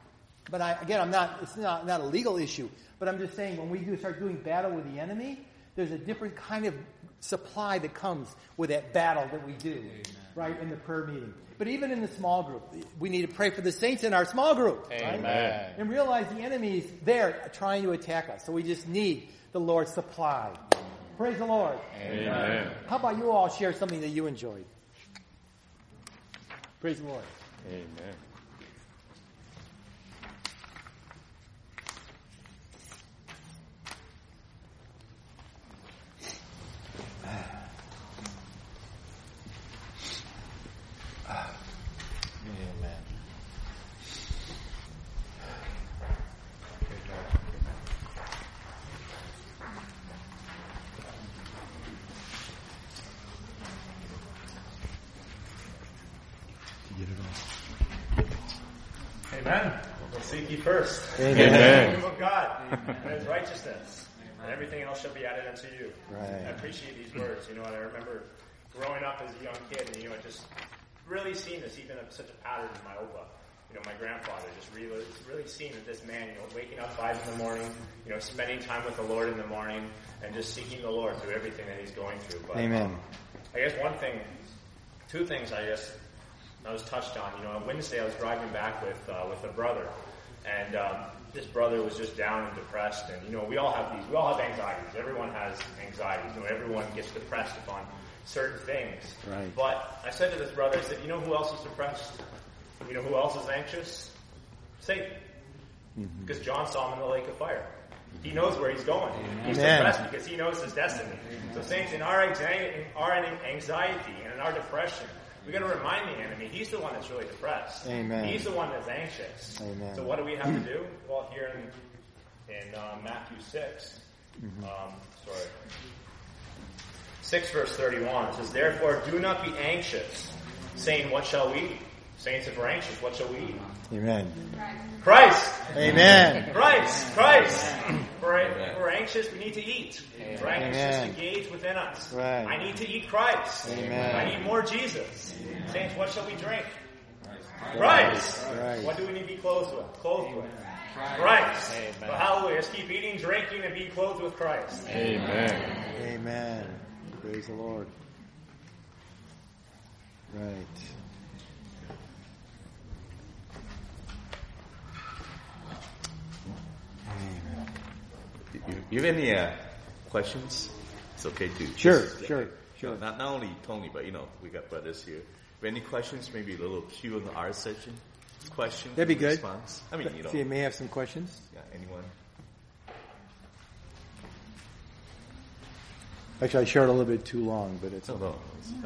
S2: But it's not a legal issue. But I'm just saying, when we start doing battle with the enemy, there's a different kind of supply that comes with that battle that we do, right, in the prayer meeting. But even in the small group, we need to pray for the saints in our small group.
S3: Amen.
S2: Right? And realize the enemy's there trying to attack us. So we just need the Lord's supply. Praise the Lord.
S4: Amen.
S2: How about you all share something that you enjoyed? Praise the Lord.
S4: Amen.
S5: Amen. We'll seek ye first.
S2: Amen.
S5: The kingdom of God and His righteousness, and everything else shall be added unto you.
S2: Right.
S5: I appreciate these words. And I remember growing up as a young kid, and just really seeing this even such a pattern in my opa. My grandfather just really seeing that this man, waking up 5 in the morning, spending time with the Lord in the morning, and just seeking the Lord through everything that he's going through. But,
S2: Amen.
S5: I guess two things I was touched on. On Wednesday I was driving back with a brother, and this brother was just down and depressed. And we all have anxieties. Everyone has anxieties. Everyone gets depressed upon certain things.
S2: Right.
S5: But I said to this brother, I said, who else is depressed? Who else is anxious? Satan. Mm-hmm. Because John saw him in the lake of fire. He knows where he's going. He's depressed because he knows his destiny. So saints, in our anxiety and in our depression, we've got to remind the enemy he's the one that's really depressed.
S2: Amen.
S5: He's the one that's anxious.
S2: Amen.
S5: So what do we have to do? Well, here in Matthew 6, 6 verse 31, it says, "Therefore do not be anxious, saying, what shall we eat? Saints, if we're anxious, what shall we eat?
S2: Amen.
S5: Christ.
S2: Amen.
S5: Christ. If we're anxious, we need to eat. If we're anxious,
S2: Amen.
S5: it's engaged within us.
S2: Right.
S5: I need to eat Christ.
S2: Amen.
S5: I need more Jesus. Saints, what shall we drink? Christ.
S2: Right.
S5: What do we need to be clothed with? Christ. So hallelujah. Let's keep eating, drinking, and being clothed with Christ.
S4: Amen.
S2: Amen. Praise the Lord. Right.
S3: If you have any questions, it's okay to
S2: Sure.
S3: Not only Tony, but we got brothers here. If any questions, maybe a little Q&R section. Question.
S2: That'd be good.
S3: Response. I mean,
S2: So you may have some questions.
S3: Yeah, anyone?
S2: Actually, I shared a little bit too long, but it's
S3: No.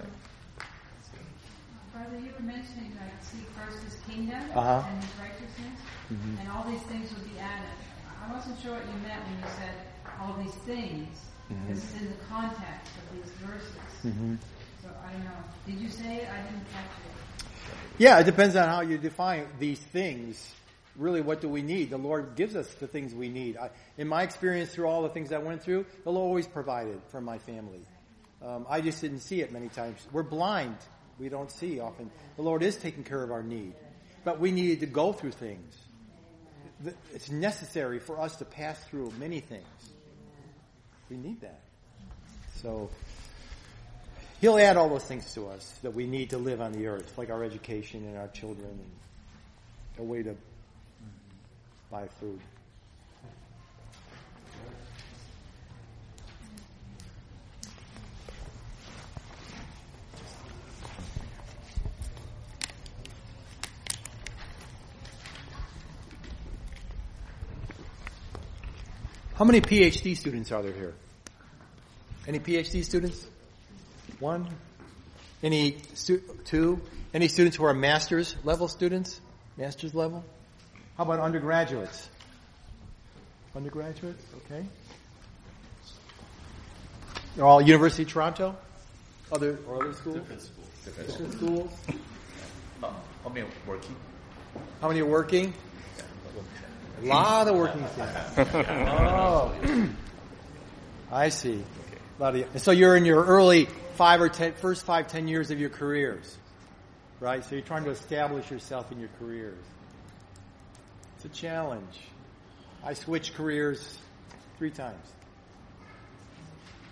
S6: Brother, you were mentioning seek first His kingdom
S2: Uh-huh.
S6: and His righteousness, and all these things would be added. I wasn't sure what you meant when you said all these things. This is in the context of these verses. So I don't know. Did you say it? I didn't catch it.
S2: Yeah, it depends on how you define these things. Really, what do we need? The Lord gives us the things we need. In my experience through all the things I went through, the Lord always provided for my family. I just didn't see it many times. We're blind. We don't see often. The Lord is taking care of our need. But we needed to go through things. It's necessary for us to pass through many things. We need that. So He'll add all those things to us that we need to live on the earth, like our education and our children and a way to buy food. How many PhD students are there here? Any PhD students? One? Two? Any students who are master's level students? Master's level? How about undergraduates? Undergraduates? Okay. They're all University of Toronto? Other schools? Different schools.
S3: How many working?
S2: How many are working? A lot of working students. Oh. I see. So you're in your early 10 years of your careers, right? So you're trying to establish yourself in your careers. It's a challenge. I switched careers 3 times.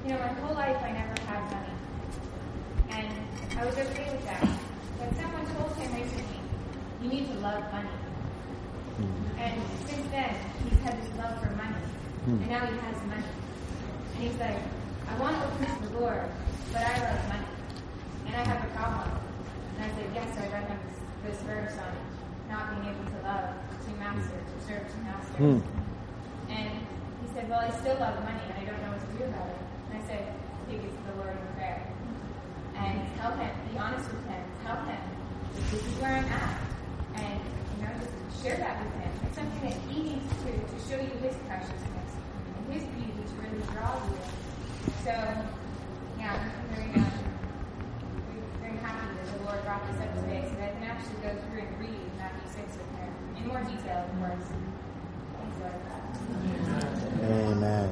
S7: my whole life I never had money. And I was okay with that. But someone told him recently, you need to love money. And since then, he's had this love for money. And now he has money. And he's like, I want to please the Lord, but I love money. And I have a problem. And I said, yes, I read him this verse on not being able to love two masters, or serve two masters. And he said, well, I still love money, and I don't know what to do about it. And I said, take it to the Lord in prayer. And tell him, be honest with him, tell him, this is where I'm at. And, just share that with him. It's something that he needs to show you his preciousness and his beauty to really draw you in. So, yeah, I'm very happy that the Lord brought this up today so that I can actually go through and read Matthew 6 with him in more detail, of course. Things like that.
S2: Amen.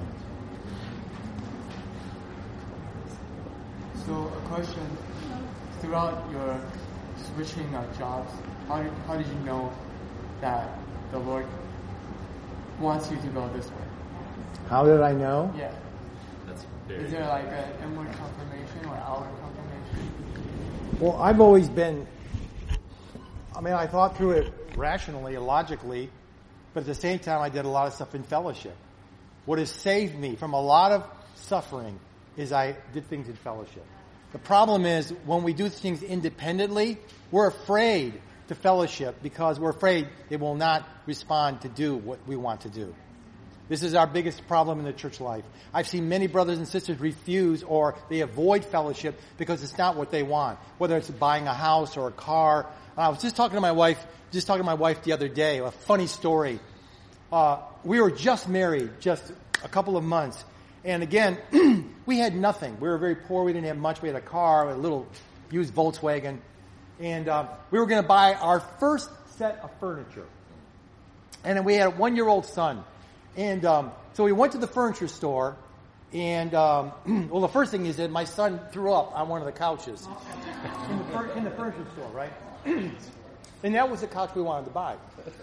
S8: So, a question. Throughout your switching jobs, how did you know that the Lord wants you to go this way?
S2: How did I know?
S8: Yeah. Is there like an inward confirmation or outward confirmation?
S2: Well, I've always been, I thought through it rationally and logically, but at the same time I did a lot of stuff in fellowship. What has saved me from a lot of suffering is I did things in fellowship. The problem is when we do things independently, we're afraid to fellowship because we're afraid it will not respond to do what we want to do. This is our biggest problem in the church life. I've seen many brothers and sisters refuse or they avoid fellowship because it's not what they want, whether it's buying a house or a car. I was just talking to my wife the other day, a funny story. We were just married, just a couple of months. And again, we had nothing. We were very poor. We didn't have much. We had a car, a little used Volkswagen. And we were going to buy our first set of furniture. And then we had a 1-year-old son. And so we went to the furniture store. And, well, the first thing is that my son threw up on one of the couches in the furniture store, right? And that was the couch we wanted to buy.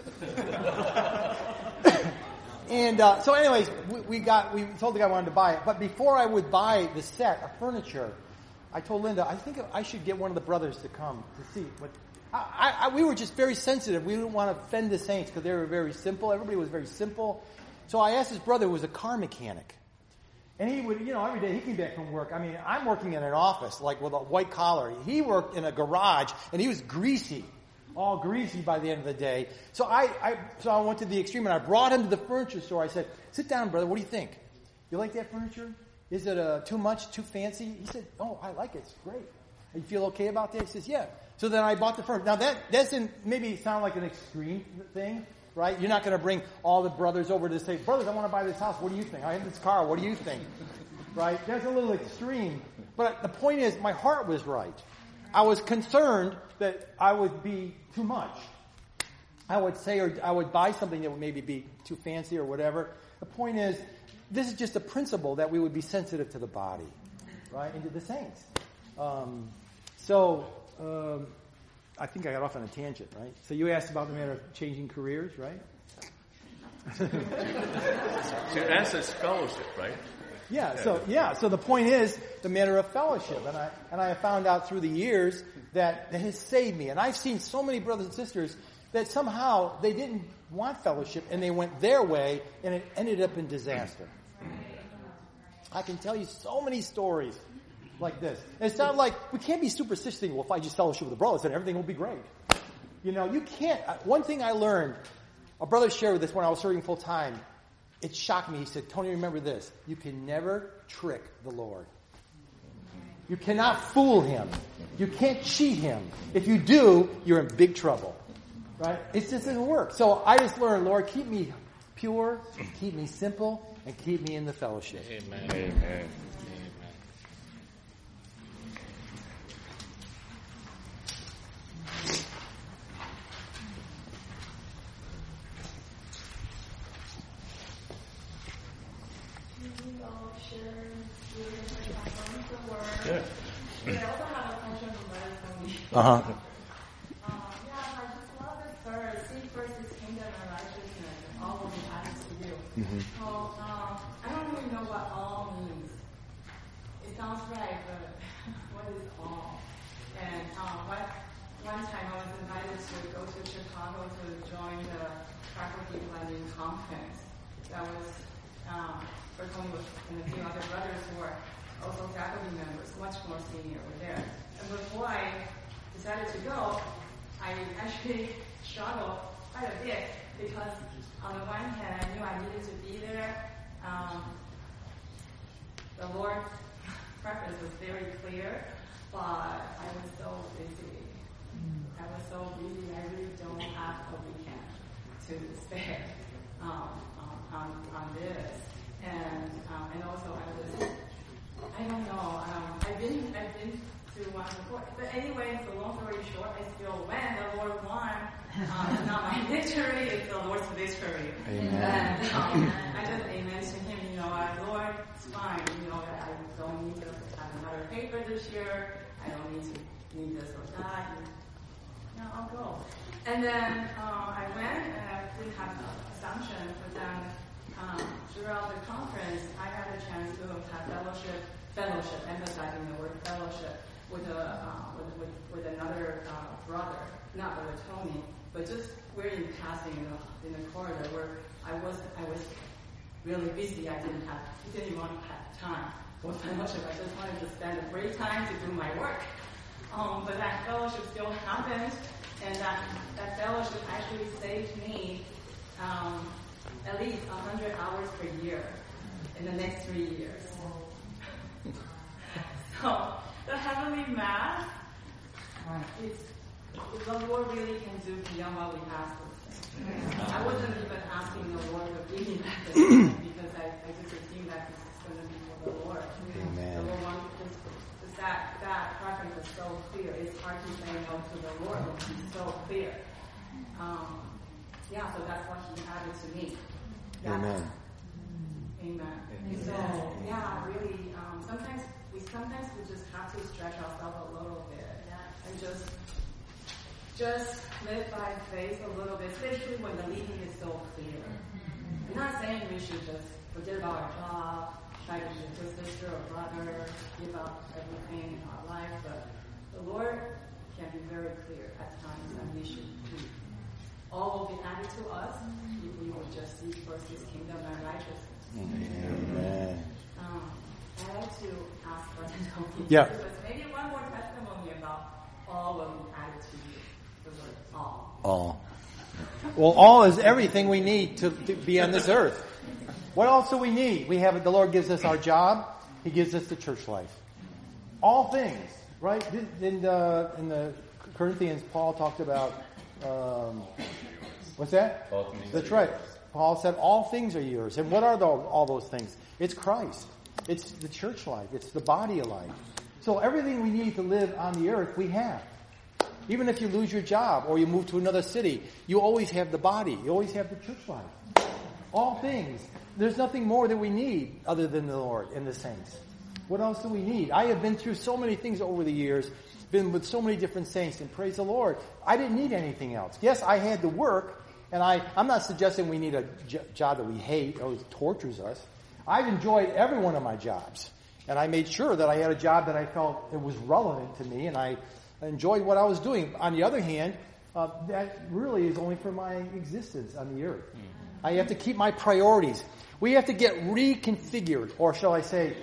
S2: And so anyways, we told the guy I wanted to buy it. But before I would buy the set of furniture, I told Linda, I think I should get one of the brothers to come to see. But we were just very sensitive. We didn't want to offend the saints because they were very simple. Everybody was very simple. So I asked his brother, who was a car mechanic. And he would, every day he came back from work. I'm working in an office, like with a white collar. He worked in a garage, and he was greasy. All greasy by the end of the day. So I went to the extreme, and I brought him to the furniture store. I said, sit down, brother. What do you think? You like that furniture? Is it too much, too fancy? He said, oh, I like it. It's great. You feel okay about that? He says, yeah. So then I bought the furniture. Now that doesn't maybe sound like an extreme thing, right? You're not going to bring all the brothers over to say, brothers, I want to buy this house. What do you think? I have this car. What do you think? Right? That's a little extreme. But the point is, my heart was right. I was concerned that I would be too much. I would say, or I would buy something that would maybe be too fancy or whatever. The point is, this is just a principle that we would be sensitive to the body, right, and to the saints. I think I got off on a tangent, right? So you asked about the matter of changing careers, right?
S3: Your answer is fellowship, right?
S2: So the point is the matter of fellowship, and I have found out through the years that has saved me. And I've seen so many brothers and sisters that somehow they didn't want fellowship and they went their way and it ended up in disaster. I can tell you so many stories like this. And it's not like we can't be superstitious thinking, well, if I just fellowship with the brothers, then everything will be great. You can't. One thing I learned, a brother shared with us when I was serving full time. It shocked me. He said, Tony, remember this. You can never trick the Lord. You cannot fool him. You can't cheat him. If you do, you're in big trouble. Right? It just doesn't work. So I just learned, Lord, keep me pure, keep me simple, and keep me in the fellowship.
S4: Amen. Amen.
S2: Uh-huh.
S9: I just love this verse. Seek first his kingdom and righteousness, and all will be added to you.
S2: Mm-hmm.
S9: So, I don't really know what all means. it sounds right, but what is all? And one time I was invited to go to Chicago to join the faculty planning conference. That was Bertoni and a few other brothers who were also faculty members, much more senior, were there. And before I decided to go, I actually struggled quite a bit because on the one hand, I knew I needed to be there. The Lord's preference was very clear, but I was so busy. I really don't have a weekend to spare on this. And also I don't know, I've been through one before. But anyway, so long story short, I still went. The Lord won. It's not my victory, it's the Lord's victory.
S2: Amen.
S9: And I just amen to him, Lord, it's fine. I don't need to have another paper this year. I don't need this or that. I'll go. And then I went, and I didn't have an assumption, but then throughout the conference, I had a chance to have fellowship, emphasizing the word fellowship, with another brother, not with Tony, but just we're in passing in the corridor where I was really busy. I didn't want to have time for fellowship. I just wanted to spend a great time to do my work. But that fellowship still happened, and that fellowship actually saved me at least 100 hours per year in the next 3 years. So the heavenly math, the Lord really can do beyond what we ask of him. I wasn't even asking the Lord to give me that because I just assumed that this is going to be for the Lord.
S2: Amen.
S9: The Lord that preference is so clear. It's hard to say no to the Lord when he's so clear. So that's what he added to me.
S2: Amen.
S9: Amen. So really, sometimes we just have to stretch ourselves a little bit and just live by faith a little bit, especially when the leading is so clear. I'm not saying we should just forget about our job, try to be a sister or brother, give up everything in our life, but the Lord can be very clear at times, and we should do. All will be added to us if we will just seek first his kingdom and righteousness.
S2: Amen.
S9: I'd like to ask Brother Tony
S2: Yeah.
S9: to give us maybe one more testimony about all will be added to you. The word all.
S2: All. Well, all is everything we need to be on this earth. What else do we need? The Lord gives us our job. He gives us the church life. All things, right? In the Corinthians, Paul talked about, what's that? That's right. Paul said, all things are yours. And what are all those things? It's Christ. It's the church life. It's the body of life. So everything we need to live on the earth, we have. Even if you lose your job or you move to another city, you always have the body. You always have the church life. All things. There's nothing more that we need other than the Lord and the saints. What else do we need? I have been through so many things over the years, been with so many different saints, and praise the Lord, I didn't need anything else. Yes, I had to work, and I'm not suggesting we need a job that we hate or tortures us. I've enjoyed every one of my jobs, and I made sure that I had a job that I felt it was relevant to me, and I enjoyed what I was doing. On the other hand, that really is only for my existence on the earth. I have to keep my priorities. We have to get reconfigured, or shall I say,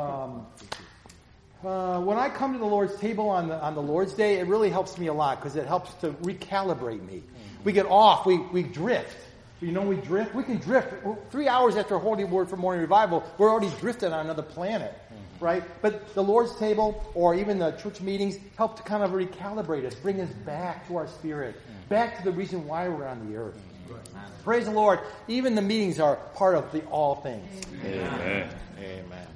S2: when I come to the Lord's table on the Lord's Day, it really helps me a lot because it helps to recalibrate me. We get off, we drift. We drift. We can drift. 3 hours after Holy Word for Morning Revival, we're already drifted on another planet, right? But the Lord's table or even the church meetings help to kind of recalibrate us, bring us back to our spirit, back to the reason why we're on the earth. Praise the Lord. Even the meetings are part of the all things.
S3: Amen.
S2: Amen.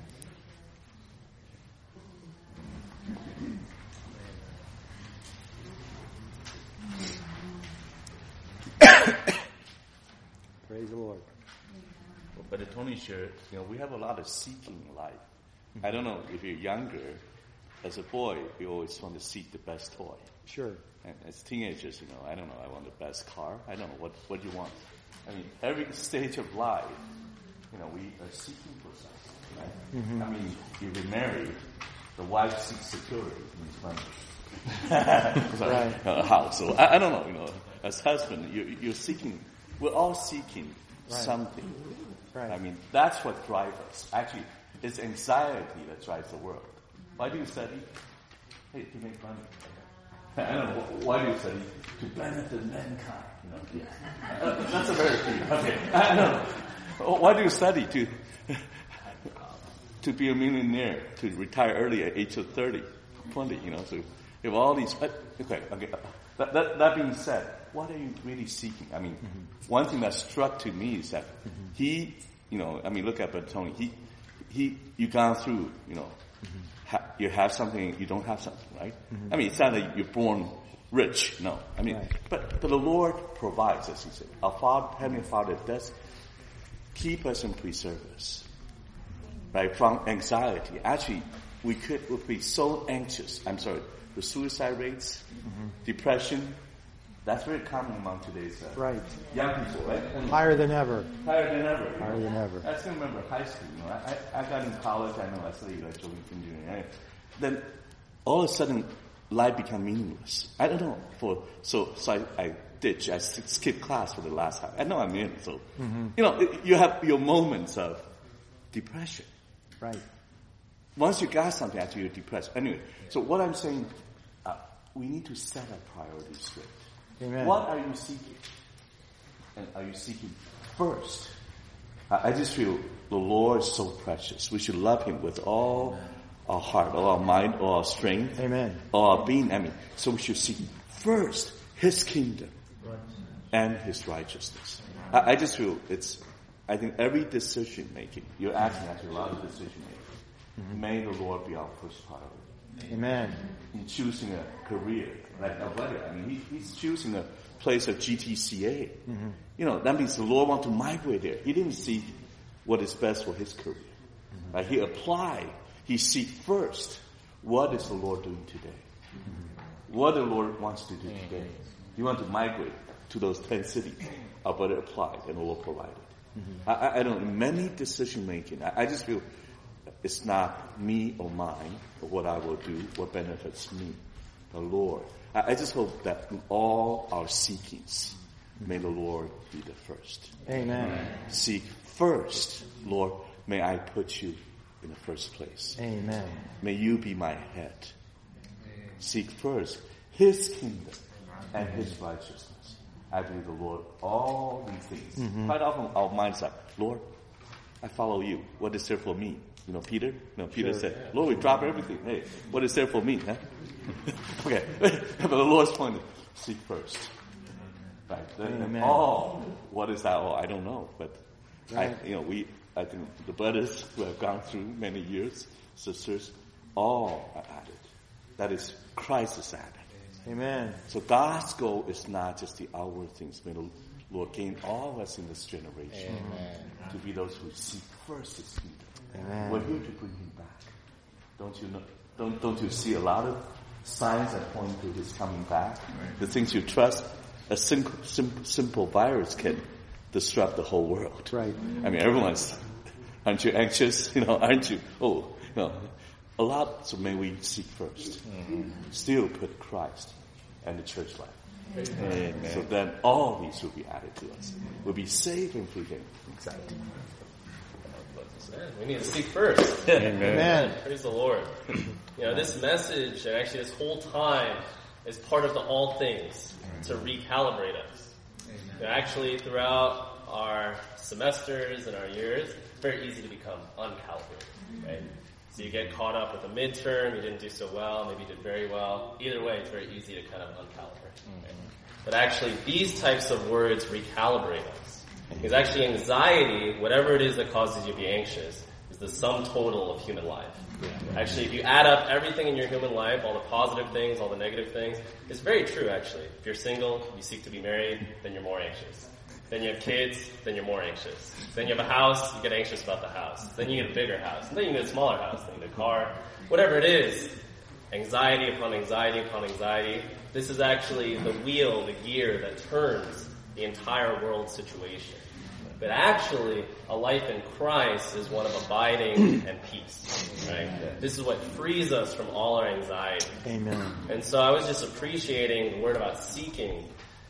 S2: Praise the Lord.
S3: Well, but Tony shared, we have a lot of seeking in life. I don't know if you're younger. As a boy, we always want to seek the best toy.
S2: Sure.
S3: And as teenagers, I don't know, I want the best car. I don't know, what do you want? I mean, every stage of life, we are seeking for something. right? I mean, if you're married, the wife seeks security in his money.
S2: Right.
S3: A house. So I don't know, as husband, you're seeking, we're all seeking something.
S2: Right.
S3: I mean, that's what drives us. Actually, it's anxiety that drives the world. Why do you study? Hey, to make money. I don't know. Why do you study? To benefit mankind. That's a very deep. Okay. I don't know. Why do you study? To be a millionaire, to retire early at age of 30, 20, So you have all these. Okay. That being said, what are you really seeking? I mean, one thing that struck to me is that he, look at Brother Tony. You've gone through, you have something, you don't have something, right? I mean, it's not that you're born rich, no. I mean, but the Lord provides, as He said. Our Father, Heavenly Father, does keep us and preserve us, right, from anxiety. Actually, would be so anxious. The suicide rates, depression. That's very common among today's young people, right? And
S2: higher than ever.
S3: Higher than ever.
S2: Higher than ever.
S3: I still remember high school. I got in college. I studied electrical engineering. Then all of a sudden, life became meaningless. I don't know. So I ditched. I skipped class for the last half. I know I'm in. So you have your moments of depression.
S2: Right.
S3: Once you got something, actually you're depressed. Anyway, so what I'm saying, we need to set our priorities straight.
S2: Amen.
S3: What are you seeking? And are you seeking first? I just feel the Lord is so precious. We should love Him with all our heart, all our mind, all our strength,
S2: Amen.
S3: all our being. So we should seek first His kingdom and His righteousness. I just feel I think every decision making, you're asking actually a lot of decision making. May the Lord be our first priority.
S2: Amen.
S3: In choosing a career, like Alberta, he's choosing a place of GTCA. That means the Lord wants to migrate there. He didn't seek what is best for his career. Right? He applied. He seek first, what is the Lord doing today? What the Lord wants to do today. He wants to migrate to those 10 cities. Alberta applied, and the Lord provided. I don't know, many decision making, I just feel it's not me or mine, but what I will do, what benefits me, the Lord. I just hope that in all our seekings, may the Lord be the first.
S2: Amen.
S3: Seek first, Lord, may I put you in the first place.
S2: Amen.
S3: May you be my head. Seek first His kingdom and His righteousness. I believe the Lord, all these things. Quite often our minds are, Lord, I follow you. What is there for me? Peter? Peter said, Lord, we drop everything. Hey, what is there for me? Huh? Okay. But the Lord's point is, seek first. Right. And all, what is that all? I don't know. But I think the brothers who have gone through many years, sisters, all are added. That is, Christ is added.
S2: Amen.
S3: So God's goal is not just the outward things. May the Lord gain all of us in this generation to be those who seek first His kingdom.
S2: Amen.
S3: We're here to bring Him back. Don't you know? Don't you see a lot of signs that point to His coming back? Right. The things you trust, a simple virus can disrupt the whole world.
S2: Right.
S3: Everyone's, aren't you anxious? Aren't you? A lot. So may we seek first. Still put Christ and the church life. Amen. So then all these will be added to us. We'll be saved and forgiven.
S10: Exactly. We need to seek first.
S2: Amen.
S10: Praise the Lord. This message and actually this whole time is part of the all things to recalibrate us. Actually, throughout our semesters and our years, it's very easy to become uncalibrated, right? So you get caught up with a midterm, you didn't do so well, maybe you did very well. Either way, it's very easy to kind of uncalibrate. Right? But actually, these types of words recalibrate us. Because actually anxiety, whatever it is that causes you to be anxious, is the sum total of human life. Actually, if you add up everything in your human life, all the positive things, all the negative things, it's very true actually. If you're single, you seek to be married, then you're more anxious. Then you have kids, then you're more anxious. Then you have a house, you get anxious about the house. Then you get a bigger house. Then you get a smaller house. Then you get a car. Whatever it is, anxiety upon anxiety upon anxiety. This is actually the wheel, the gear that turns the entire world situation. But actually, a life in Christ is one of abiding and peace. Right? This is what frees us from all our anxiety.
S2: Amen.
S10: And so I was just appreciating the word about seeking.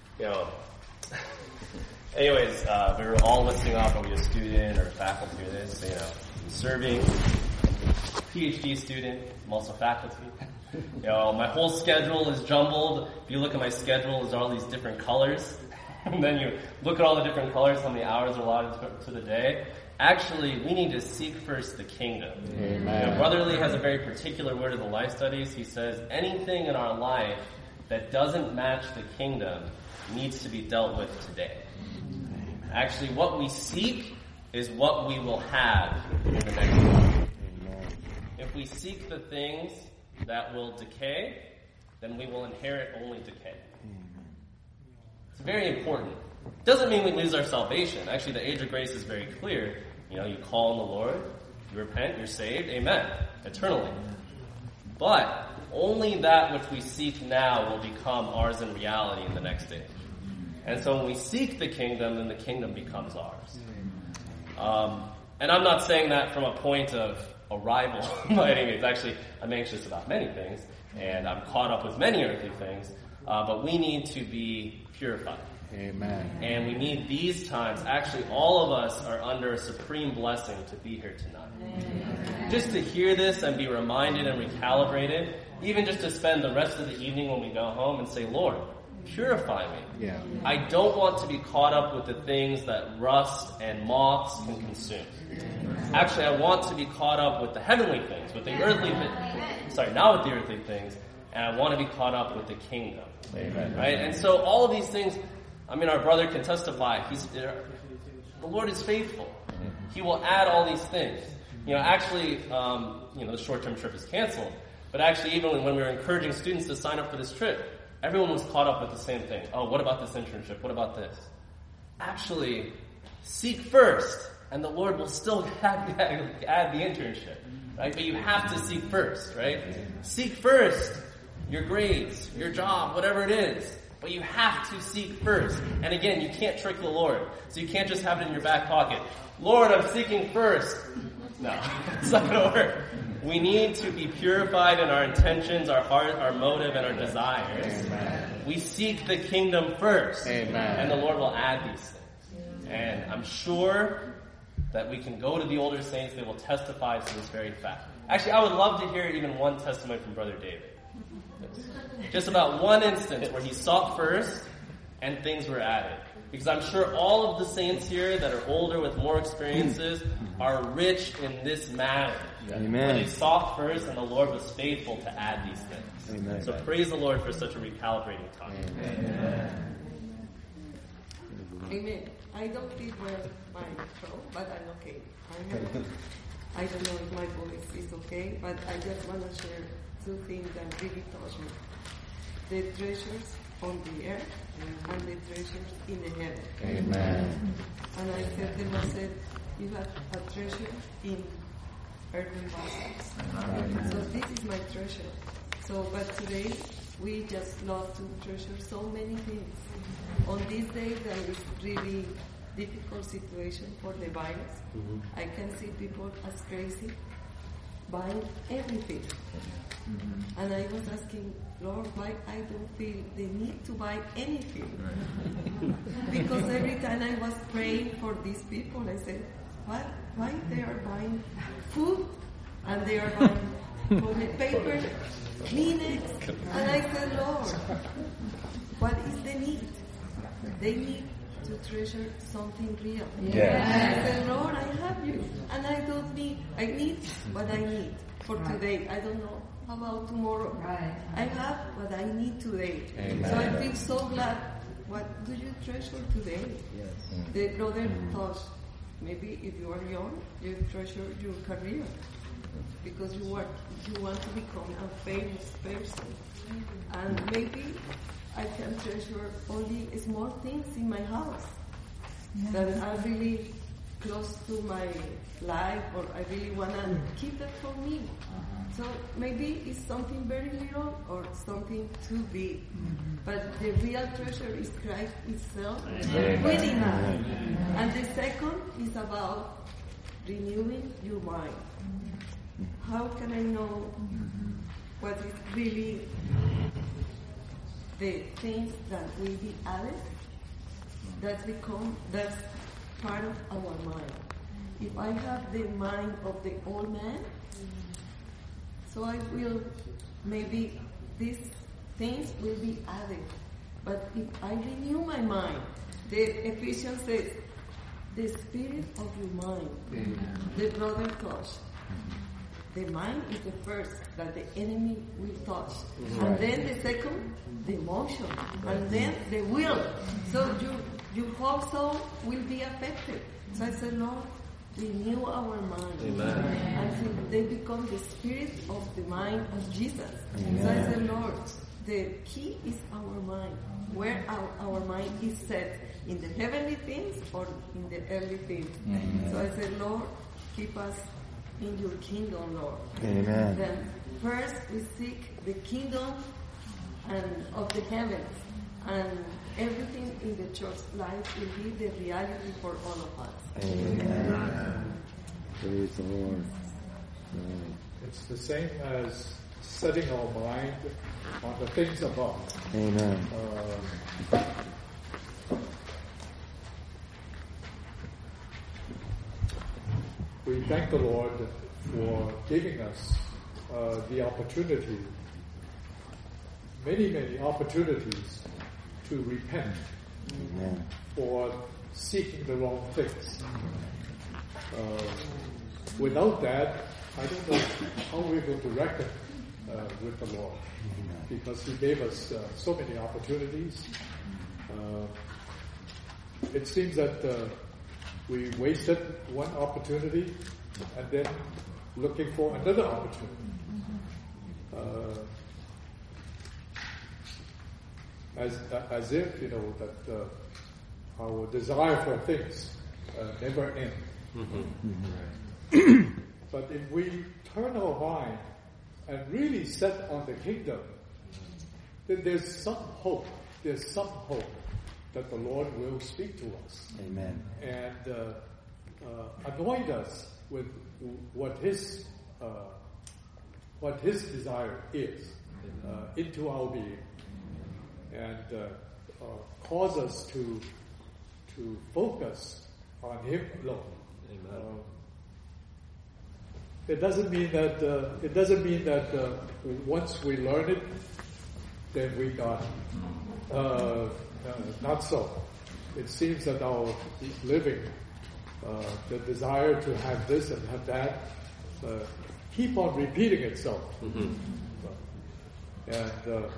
S10: Anyways, we were all listing off are we a student or a faculty or this, serving, PhD student, I'm also faculty. My whole schedule is jumbled. If you look at my schedule, there's all these different colors. And then you look at all the different colors, how many hours are allotted to the day. Actually, we need to seek first the kingdom.
S1: Amen.
S10: Brother Lee has a very particular word in the life studies. He says, anything in our life that doesn't match the kingdom needs to be dealt with today. Actually, what we seek is what we will have in the next life. If we seek the things that will decay, then we will inherit only decay. It's very important. Doesn't mean we lose our salvation. Actually, the age of grace is very clear. You call on the Lord, you repent, you're saved, amen, eternally. But only that which we seek now will become ours in reality in the next stage. And so when we seek the kingdom, then the kingdom becomes ours. And I'm not saying that from a point of arrival by any means. Actually, I'm anxious about many things, and I'm caught up with many earthly things. But we need to be purified.
S1: Amen.
S10: And we need these times. Actually, all of us are under a supreme blessing to be here tonight. Amen. Just to hear this and be reminded and recalibrated, even just to spend the rest of the evening when we go home and say, Lord, purify me.
S1: Yeah.
S10: I don't want to be caught up with the things that rust and moths can consume. Actually, I want to be caught up with the heavenly things, with the earthly things. Not with the earthly things. And I want to be caught up with the kingdom.
S1: Amen.
S10: Right? And so all of these things, our brother can testify. The Lord is faithful. He will add all these things. The short-term trip is canceled. But actually, even when we were encouraging students to sign up for this trip, everyone was caught up with the same thing. Oh, what about this internship? What about this? Actually, seek first, and the Lord will still add the internship. Right? But you have to seek first, right? Seek first your grades, your job, whatever it is. But you have to seek first. And again, you can't trick the Lord. So you can't just have it in your back pocket. Lord, I'm seeking first. No, it's not going to work. We need to be purified in our intentions, our heart, our motive, and our desires. Amen. We seek the kingdom first.
S1: Amen.
S10: And the Lord will add these things. And I'm sure that we can go to the older saints. They will testify to this very fact. Actually, I would love to hear even one testimony from Brother David. Just about one instance where he sought first and things were added. Because I'm sure all of the saints here that are older with more experiences are rich in this matter.
S2: Amen.
S10: Where they sought first and the Lord was faithful to add these things.
S2: Amen.
S10: So praise the Lord for such a recalibrating time.
S2: Amen.
S11: Amen. I don't feel well my throat, but I'm okay. I don't know if my voice is okay, but I just want to share two things that really touch me. The treasures on the earth and the treasures in the heaven.
S1: Amen.
S11: And I said, the Lord said, you have a treasure in earthen vessels. So this is my treasure. But today, we just love to treasure so many things. On this day, there is really difficult situation for the virus. I can see people as crazy, buying everything. And I was asking, Lord, why I don't feel the need to buy anything? Because every time I was praying for these people, I said, what? Why they are buying food and they are buying toilet paper, Kleenex? And I said, Lord, what is the need? They need to treasure something real.
S1: Yes.
S11: And I said, Lord, I have you. And I don't need, I need what I need for today. I don't know about tomorrow.
S6: Right.
S11: I have what I need today.
S1: Amen.
S11: So I feel so glad. What do you treasure today? Yes. The brother thought, maybe if you are young, you treasure your career. Because you want to become a famous person. And maybe I can treasure only small things in my house that are really close to my life, or I really want to keep that for me. So maybe it's something very little or something too big. But the real treasure is Christ itself within us. And the second is about renewing your mind. How can I know what is really the things that will be added? That's part of our mind. If I have the mind of the old man, so I will, maybe these things will be added. But if I renew my mind, the Ephesians says, the spirit of your mind, the brother touched. The mind is the first that the enemy will touch. And then the second, the emotion. And then the will. So your whole soul will be affected. So I said, Lord, renew our mind. Until they become the spirit of the mind of Jesus. So I said, Lord, the key is our mind. Where our mind is set, in the heavenly things or in the earthly things. So I said, Lord, keep us in your kingdom, Lord.
S2: Amen.
S11: Then first we seek the kingdom and of the heavens, and everything in the church life will be the reality for all of us.
S2: Amen. Praise the Lord.
S12: It's the same as setting our mind on the things above.
S2: Amen.
S12: We thank the Lord for giving us the opportunity, many opportunities to repent for seeking the wrong things. Without that, I don't know how we're going to reckon with the Lord, because He gave us so many opportunities. It seems that we wasted one opportunity and then looking for another opportunity. As if, that our desire for things never end. But if we turn our mind and really set on the kingdom, then there's some hope. There's some hope that the Lord will speak to us.
S2: Amen.
S12: And anoint us with what His desire is into our being, and cause us to focus on Him alone. It doesn't mean that once we learn it, then we got not so. It seems that our living, the desire to have this and have that, keep on repeating itself. And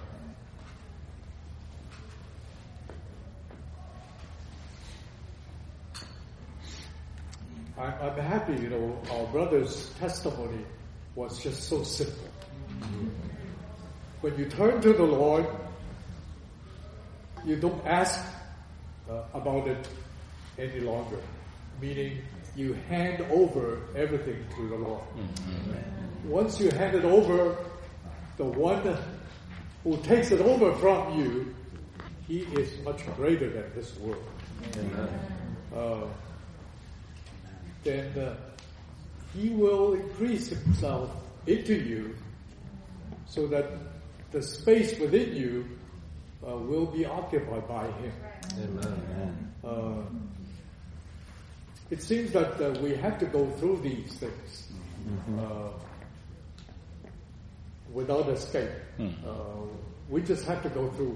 S12: I'm happy, our brother's testimony was just so simple. When you turn to the Lord, you don't ask about it any longer. Meaning, you hand over everything to the Lord. Once you hand it over, the one who takes it over from you, He is much greater than this world. Then He will increase Himself into you so that the space within you will be occupied by Him. It seems that we have to go through these things without escape. We just have to go through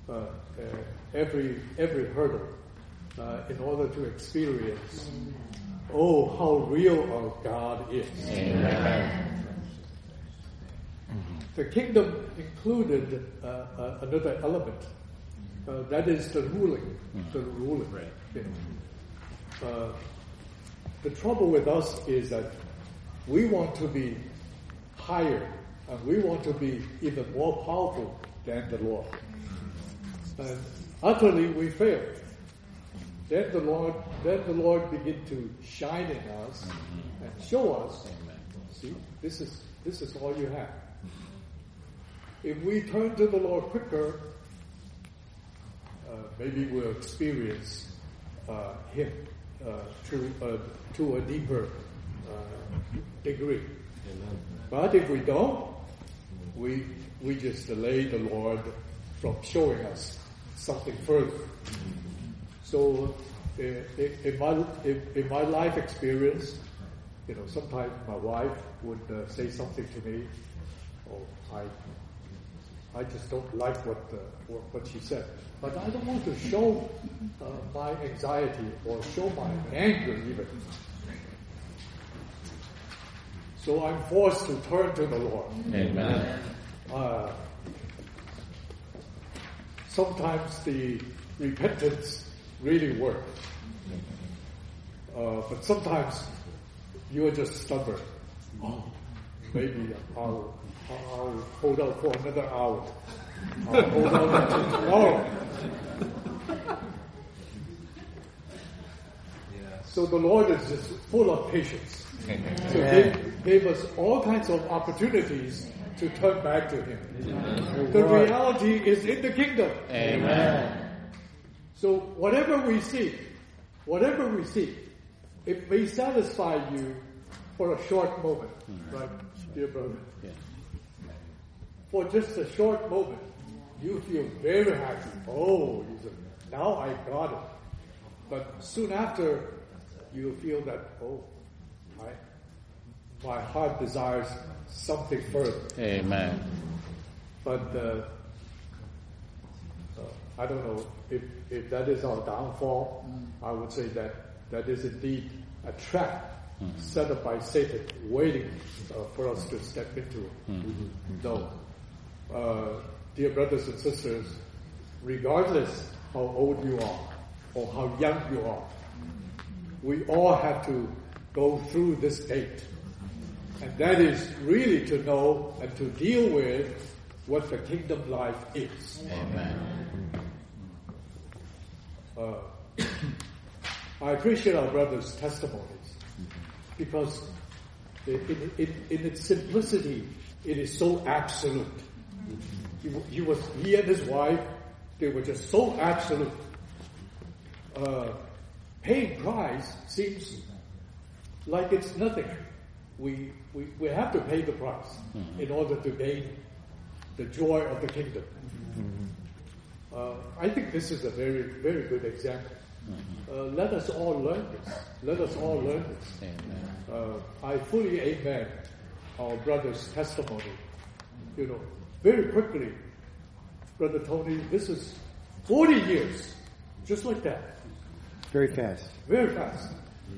S12: every hurdle in order to experience, how real our God is. The kingdom included another element, that is the ruling. The trouble with us is that we want to be higher, and we want to be even more powerful than the Lord. And utterly we fail. Then the Lord begin to shine in us and show us, see, this is all you have. If we turn to the Lord quicker, maybe we'll experience Him to a deeper degree. Amen. But if we don't, we just delay the Lord from showing us something further. So in my life experience, sometimes my wife would say something to me, I just don't like what she said. But I don't want to show my anxiety or show my anger even. So I'm forced to turn to the Lord.
S1: Amen.
S12: Sometimes the repentance really works. But sometimes you're just stubborn. Maybe I'll hold out for another hour. I'll hold out until tomorrow. So the Lord is just full of patience. So He gave us all kinds of opportunities to turn back to Him. The reality is in the kingdom.
S1: Amen.
S12: So whatever we seek, it may satisfy you for a short moment, right, dear brother?
S1: Yeah.
S12: For just a short moment, you feel very happy. Oh, now I got it. But soon after, you feel that, my heart desires something further.
S1: Amen.
S12: But I don't know if that is our downfall. I would say that is indeed a trap set up by Satan, waiting for us to step into it. No. Dear brothers and sisters, regardless how old you are or how young you are, we all have to go through this gate. And that is really to know and to deal with what the kingdom life is.
S1: Amen.
S12: I appreciate our brother's testimonies because in its simplicity, it is so absolute. He and his wife, they were just so absolute. Paying price seems like it's nothing. We have to pay the price in order to gain the joy of the kingdom. I think this is a very, very good example. Let us all learn this. I fully amen our brother's testimony. Very quickly, Brother Tony, this is 40 years, just like that.
S2: Very fast.
S12: Very fast.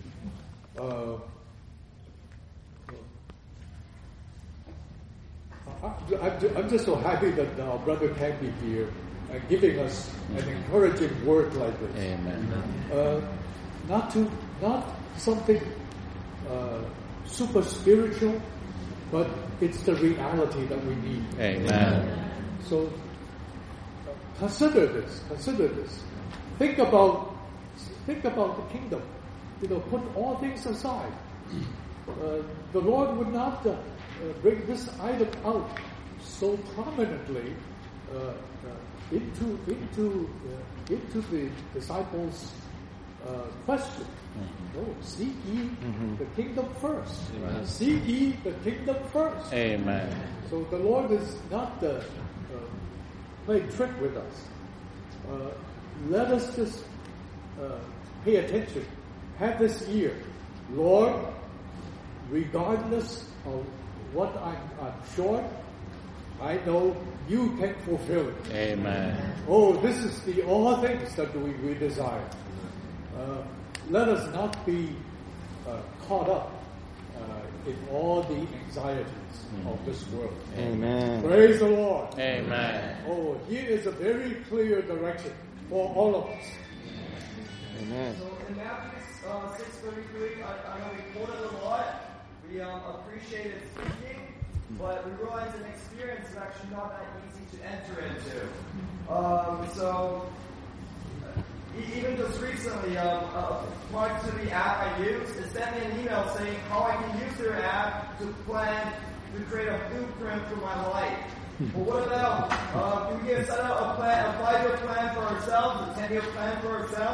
S12: I'm just so happy that our brother can be here and giving us an encouraging word like this.
S1: Amen.
S12: Not something super spiritual, but it's the reality that we need.
S1: Amen.
S12: So consider this. Think about the kingdom. Put all things aside. The Lord would not bring this item out so prominently into the disciples' question. No, seek ye the kingdom first.
S1: Amen.
S12: Seek ye the kingdom first.
S1: Amen.
S12: So the Lord is not playing trick with us. Let us just pay attention. Have this ear. Lord, regardless of what I'm short, I know you can fulfill it.
S1: Amen.
S12: Oh, this is the all things that we desire. Let us not be caught up in all the anxieties of this world.
S2: Amen.
S12: Praise the Lord.
S1: Amen.
S12: Oh, here is a very clear direction for all of us.
S2: Amen.
S13: So in Matthew 6:33, I know we quoted a lot. We appreciated speaking, but we realize an experience is actually not that easy to enter into. So even just recently, prior to the app I use, it sent me an email saying how I can use their app to create a blueprint for my life. Well, what about do we set up a 5-year plan for ourselves, a 10-year plan for ourselves?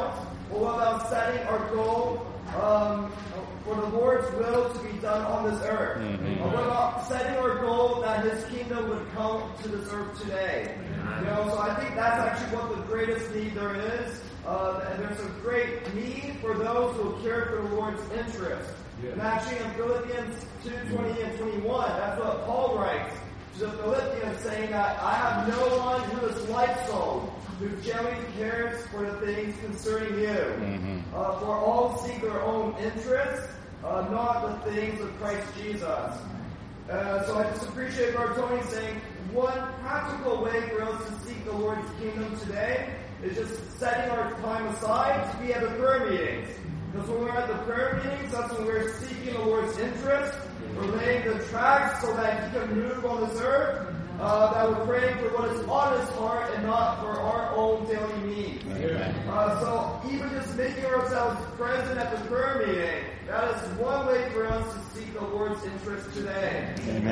S13: Or what about setting our goal for the Lord's will to be done on this earth? Or what about setting our goal that His kingdom would come to this earth today? So I think that's actually what the greatest need there is. And there's a great need for those who will care for the Lord's interest. And actually in Philippians 2:20 and 21, that's what Paul writes to the Philippians, saying that I have no one who is like so, who genuinely cares for the things concerning you. For all seek their own interests, not the things of Christ Jesus. So I just appreciate Brother Tony saying one practical way for us to seek the Lord's kingdom today is just setting our time aside to be at the prayer meetings. Because when we're at the prayer meetings, that's when we're seeking the Lord's interest. We're laying the tracks so that He can move on this earth. That we're praying for what is on His heart and not for our own daily needs. So even just making ourselves present at the prayer meeting, that is one way for us to seek the Lord's interest today.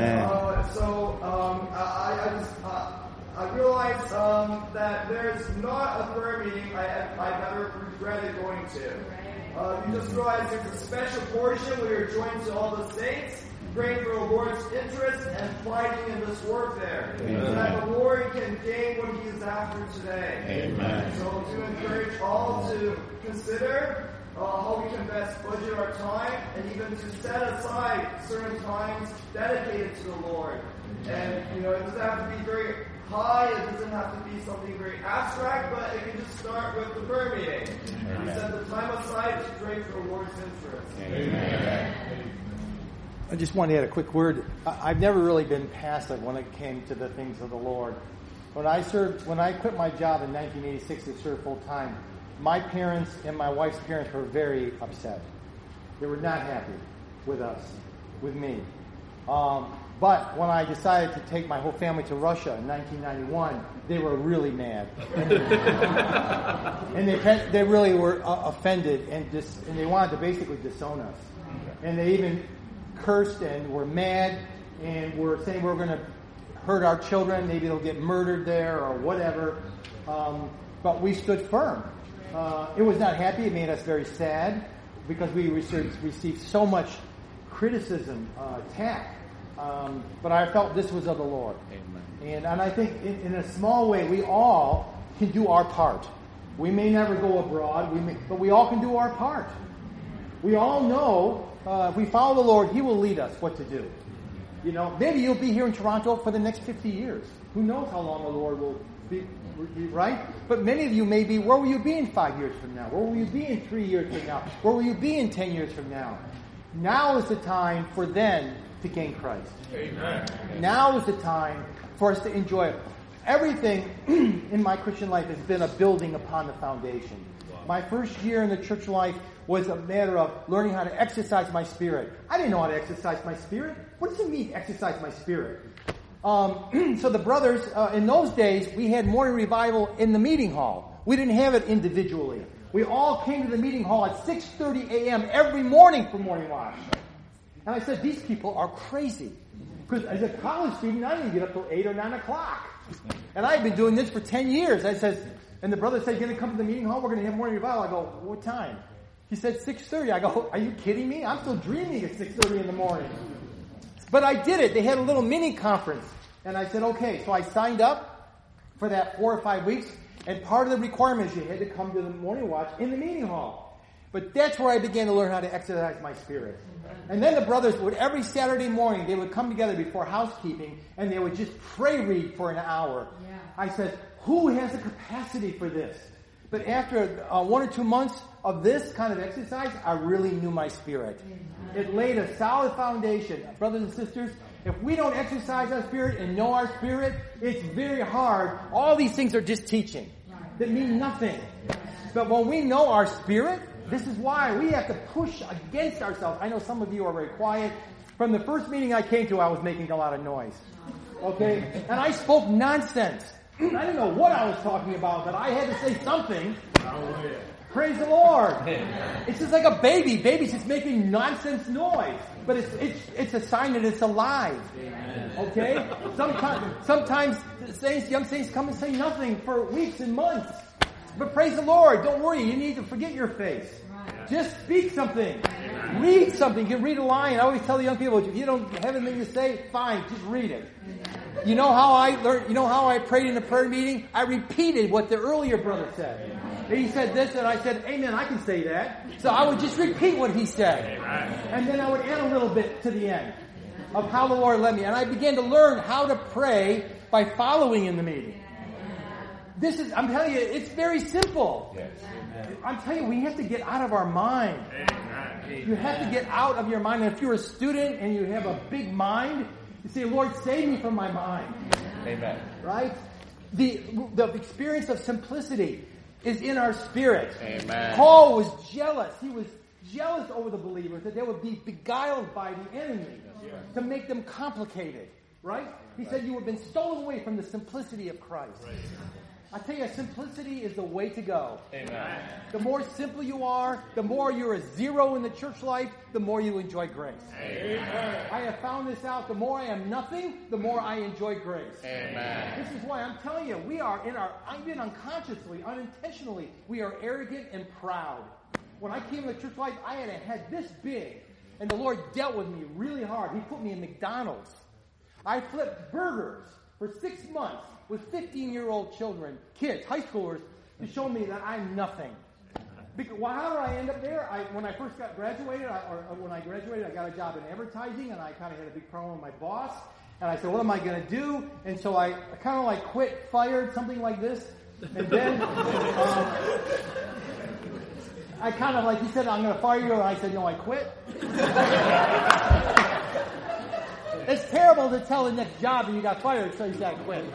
S13: I realize that there's not a prayer meeting I've ever regretted going to. You just realize there's a special portion where you're joined to all the saints, praying for the Lord's interest and fighting in this warfare. So that the Lord can gain what He is after today. So to encourage all to consider how we can best budget our time and even to set aside certain times dedicated to the Lord. And it doesn't have to be very high, it doesn't have to be something very abstract, but it can just start with the prayer meeting. And set the time aside to pray for the Lord's interest.
S2: I just wanted to add a quick word. I've never really been passive when it came to the things of the Lord. When I quit my job in 1986 to serve full time, my parents and my wife's parents were very upset. They were not happy with us, with me. But when I decided to take my whole family to Russia in 1991, they were really mad. And they really were offended and they wanted to basically disown us. And they even cursed and were mad and were saying we're going to hurt our children, maybe they'll get murdered there or whatever. But we stood firm. It was not happy. It made us very sad because we received so much criticism, attack. But I felt this was of the Lord. And I think in a small way, we all can do our part. We may never go abroad, but we all can do our part. We all know if we follow the Lord, He will lead us what to do. Maybe you'll be here in Toronto for the next 50 years. Who knows how long the Lord will be, right? But many of you may be, where will you be in 5 years from now? Where will you be in 3 years from now? Where will you be in 10 years from now? Now is the time for them to gain Christ.
S4: Amen.
S2: Now is the time for us to enjoy it. Everything in my Christian life has been a building upon the foundation. My first year in the church life was a matter of learning how to exercise my spirit. I didn't know how to exercise my spirit. What does it mean, exercise my spirit? So the brothers, in those days, we had morning revival in the meeting hall. We didn't have it individually. We all came to the meeting hall at 6:30 a.m. every morning for morning watch. And I said, these people are crazy. Because as a college student, I didn't get up till 8 or 9 o'clock. And I had been doing this for 10 years. And the brother said, you're going to come to the meeting hall? We're going to have morning revival. I go, what time? He said 6:30. I go, are you kidding me? I'm still dreaming at 6:30 in the morning. But I did it. They had a little mini conference. And I said, okay. So I signed up for that 4 or 5 weeks. And part of the requirement is you had to come to the morning watch in the meeting hall. But that's where I began to learn how to exercise my spirit. And then the brothers would, every Saturday morning, they would come together before housekeeping, and they would just pray read for an hour. Yeah. I said, who has the capacity for this? But after 1 or 2 months of this kind of exercise, I really knew my spirit. It laid a solid foundation. Brothers and sisters, if we don't exercise our spirit and know our spirit, it's very hard. All these things are just teaching that mean nothing. But when we know our spirit, this is why we have to push against ourselves. I know some of you are very quiet. From the first meeting I came to, I was making a lot of noise. Okay? And I spoke nonsense. I didn't know what I was talking about, but I had to say something. Hallelujah. Praise the Lord. It's just like a baby. Baby's just making nonsense noise. But it's a sign that it's alive. Okay? Sometimes young saints come and say nothing for weeks and months. But praise the Lord. Don't worry. You need to forget your face. Just speak something. Read something. You can read a line. I always tell the young people, if you don't have anything to say, fine, just read it. You know how I learned, you know how I prayed in a prayer meeting? I repeated what the earlier brother said. He said this, and I said, amen, I can say that. So I would just repeat what he said. And then I would add a little bit to the end of how the Lord led me. And I began to learn how to pray by following in the meeting. This is, I'm telling you, it's very simple. I'm telling you, we have to get out of our mind. You have to get out of your mind. And if you're a student and you have a big mind, you say, Lord, save me from my mind.
S3: Amen.
S2: Right? The experience of simplicity is in our spirit.
S3: Amen.
S2: Paul was jealous. He was jealous over the believers that they would be beguiled by the enemy to make them complicated. Right? He said, you have been stolen away from the simplicity of Christ. Right. I tell you, simplicity is the way to go.
S3: Amen.
S2: The more simple you are, the more you're a zero in the church life, the more you enjoy grace.
S3: Amen.
S2: I have found this out. The more I am nothing, the more I enjoy grace.
S3: Amen.
S2: This is why I'm telling you, we are even unconsciously, unintentionally, we are arrogant and proud. When I came to the church life, I had a head this big, and the Lord dealt with me really hard. He put me in McDonald's. I flipped burgers for 6 months with 15-year-old children, kids, high schoolers, to show me that I'm nothing. Because, how did I end up there? When I first graduated, I got a job in advertising, and I kind of had a big problem with my boss. And I said, what am I going to do? And so I kind of like quit, fired, something like this. And then I kind of like, he said, I'm going to fire you. And I said, no, I quit. It's terrible to tell the next job that you got fired, so you said I quit.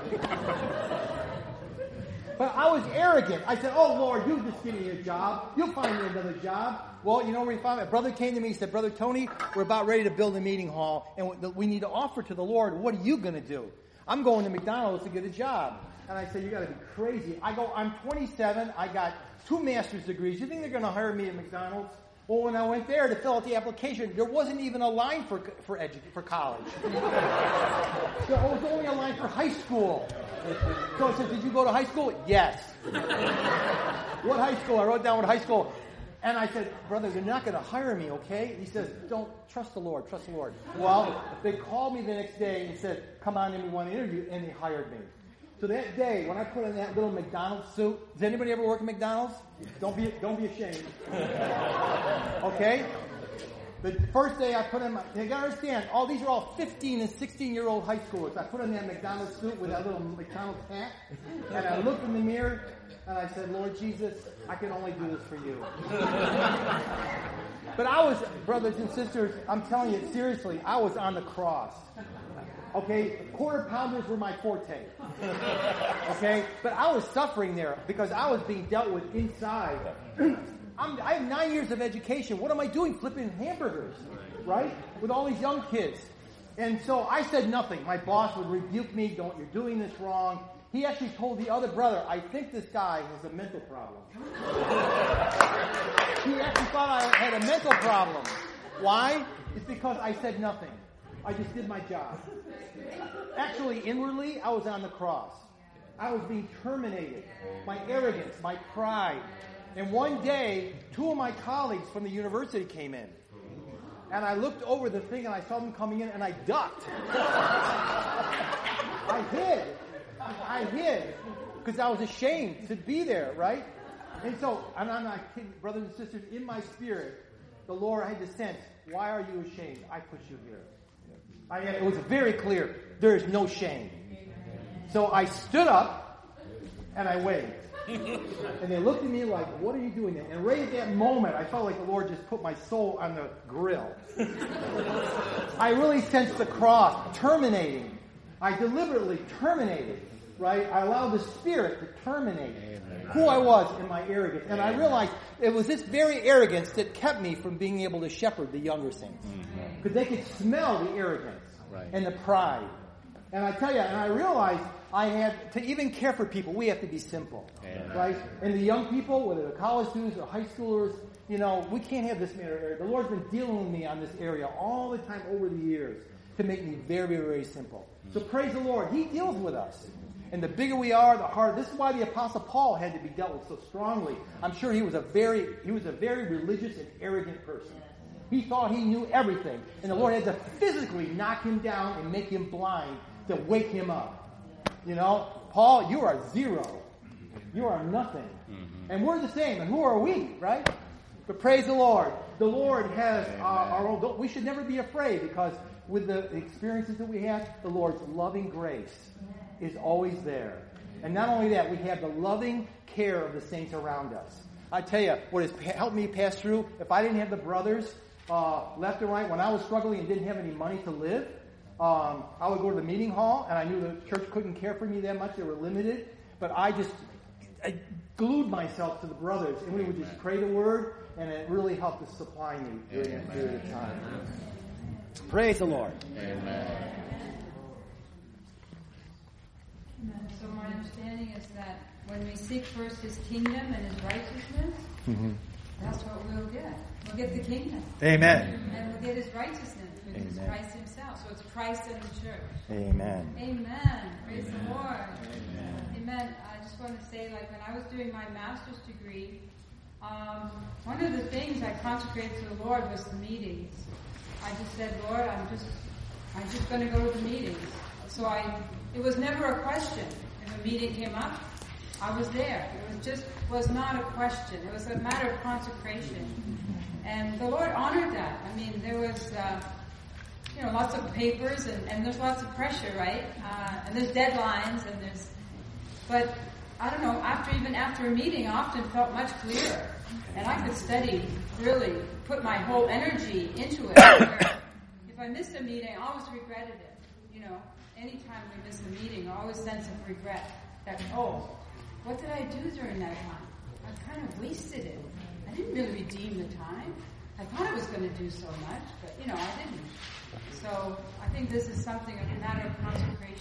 S2: But I was arrogant. I said, oh, Lord, you just give me a job. You'll find me another job. Well, you know where he found me? A brother came to me and said, Brother Tony, we're about ready to build a meeting hall, and we need to offer to the Lord. What are you going to do? I'm going to McDonald's to get a job. And I said, you got to be crazy. I'm 27. I got 2 master's degrees. You think they're going to hire me at McDonald's? Well, when I went there to fill out the application, there wasn't even a line for college. There was only a line for high school. So I said, did you go to high school? Yes. What high school? I wrote down what high school. And I said, brother, they're not going to hire me, okay? He says, don't trust the Lord, trust the Lord. Well, they called me the next day and said, come on in, we want to interview, and they hired me. So that day, when I put on that little McDonald's suit, does anybody ever work at McDonald's? Don't be ashamed. Okay? The first day I put on you gotta understand, these are all 15 and 16-year-old high schoolers. I put on that McDonald's suit with that little McDonald's hat, and I looked in the mirror, and I said, Lord Jesus, I can only do this for you. But I was, brothers and sisters, I'm telling you seriously, I was on the cross. Okay, quarter pounders were my forte. Okay, but I was suffering there because I was being dealt with inside. I have 9 years of education. What am I doing? Flipping hamburgers, right? With all these young kids. And so I said nothing. My boss would rebuke me, you're doing this wrong. He actually told the other brother, I think this guy has a mental problem. He actually thought I had a mental problem. Why? It's because I said nothing. I just did my job. Actually, inwardly, I was on the cross. I was being terminated. My arrogance, my pride. And one day, 2 of my colleagues from the university came in. And I looked over the thing and I saw them coming in and I ducked. I hid. Because I was ashamed to be there, right? And so, and I'm not kidding, brothers and sisters, in my spirit, the Lord, I had to sense, why are you ashamed? I put you here. It was very clear. There is no shame. So I stood up and I waved. And they looked at me like, what are you doing there? And right at that moment, I felt like the Lord just put my soul on the grill. I really sensed the cross terminating. I deliberately terminated, right? I allowed the Spirit to terminate who I was in my arrogance. And I realized it was this very arrogance that kept me from being able to shepherd the younger saints. Because they could smell the arrogance and the pride. And I tell you, and I realized I had to even care for people, we have to be simple. Right? And the young people, whether they're college students or high schoolers, we can't have this area. The Lord's been dealing with me on this area all the time over the years to make me very, very simple. So praise the Lord. He deals with us. And the bigger we are, the harder. This is why the Apostle Paul had to be dealt with so strongly. I'm sure he was a very religious and arrogant person. He thought he knew everything. And the Lord had to physically knock him down and make him blind to wake him up. You know, Paul, you are zero. You are nothing. And we're the same. And who are we, right? But praise the Lord. The Lord has our own. We should never be afraid, because with the experiences that we have, the Lord's loving grace is always there. And not only that, we have the loving care of the saints around us. I tell you, what has helped me pass through, if I didn't have the brothers left and right, when I was struggling and didn't have any money to live, I would go to the meeting hall, and I knew the church couldn't care for me that much. They were limited. But I glued myself to the brothers, and we would just pray the word, and it really helped to supply me during that period of time. Praise the Lord.
S6: Amen. So my understanding is that when we seek first His kingdom and His righteousness, that's what we'll get. We'll get the kingdom.
S2: Amen.
S6: And we'll get His righteousness, which is Christ Himself. So it's Christ and the church.
S2: Amen.
S6: Amen. Praise the Lord. Amen. I just want to say, like when I was doing my master's degree, one of the things I consecrated to the Lord was the meetings. I just said, Lord, I'm just going to go to the meetings. So it was never a question. If a meeting came up, I was there. It was not a question. It was a matter of consecration. And the Lord honored that. I mean, there was, lots of papers and there's lots of pressure, right? And there's deadlines but I don't know, after a meeting, I often felt much clearer. And I could study, really, put my whole energy into it. If I missed a meeting, I always regretted it. You know, anytime we miss a meeting, I always sense of regret. That, what did I do during that time? I kind of wasted it. I didn't really redeem the time. I thought I was going to do so much, but, I didn't. So I think this is something of a matter of consecration.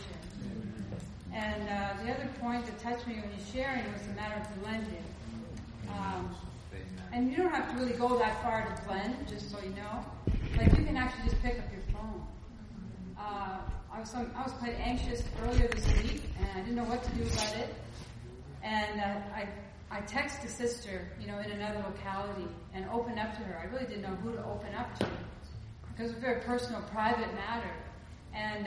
S6: And the other point that touched me when you're sharing was the matter of blending. And you don't have to really go that far to blend, just so you know. Like you can actually just pick up your phone. I was quite anxious earlier this week, and I didn't know what to do about it. And I texted a sister, in another locality, and opened up to her. I really didn't know who to open up to, because it was a very personal, private matter. And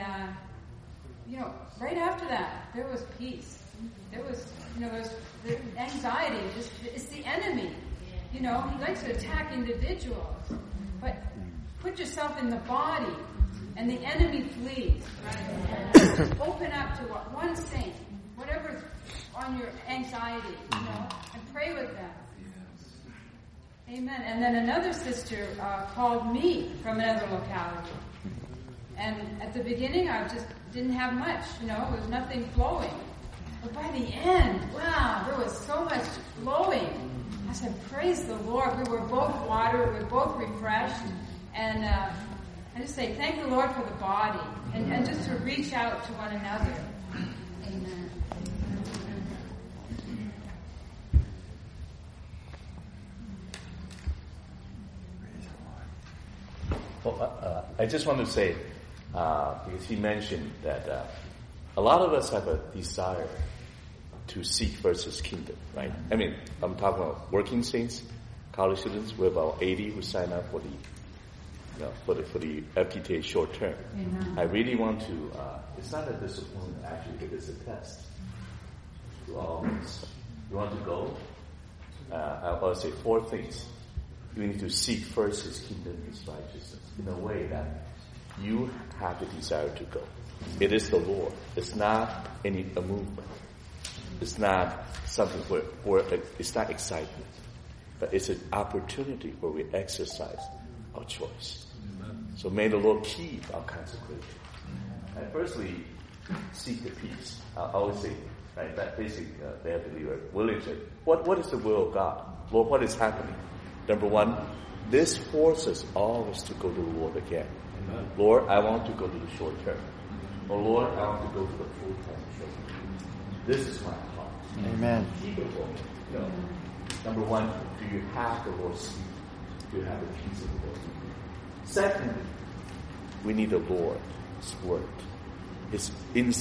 S6: right after that, there was peace. There was, the anxiety. It's the enemy. He likes to attack individuals. But put yourself in the body, and the enemy flees. Right? Open up to one saint, whatever's on your anxiety, and pray with them. Amen. And then another sister called me from another locality. And at the beginning, I just didn't have much, there was nothing flowing. But by the end, wow, there was so much flowing. I said, praise the Lord. We were both watered, we were both refreshed. And I just say, thank the Lord for the body. And just to reach out to one another. Amen.
S3: Well, I just want to say, because he mentioned that a lot of us have a desire to seek first His kingdom, right? I mean, I'm talking about working saints, college students. We have about 80 who sign up for the FTTA short term.
S6: Amen.
S3: I really want to. It's not a discipline, actually. It is a test to all of us. You want to go? I'll say 4 things. You need to seek first His kingdom, His righteousness, in a way that you have the desire to go. It is the Lord. It's not a movement. It's not something where it's not excitement, but it's an opportunity where we exercise our choice. So may the Lord keep our consecration. And firstly, seek the peace. I always say, right, that basically they have to be willing to. What is the will of God? Lord, what is happening? Number 1, this forces all of us to go to the Lord again. Amen. Lord, I want to go to the short term. Or Lord, I want to go to the full-time short term. This is my heart.
S2: Amen.
S3: Keep it going. Number 1, do you have the Lord's peace? Do you have the peace of the Lord? Secondly, we need the Lord's word. It's instant.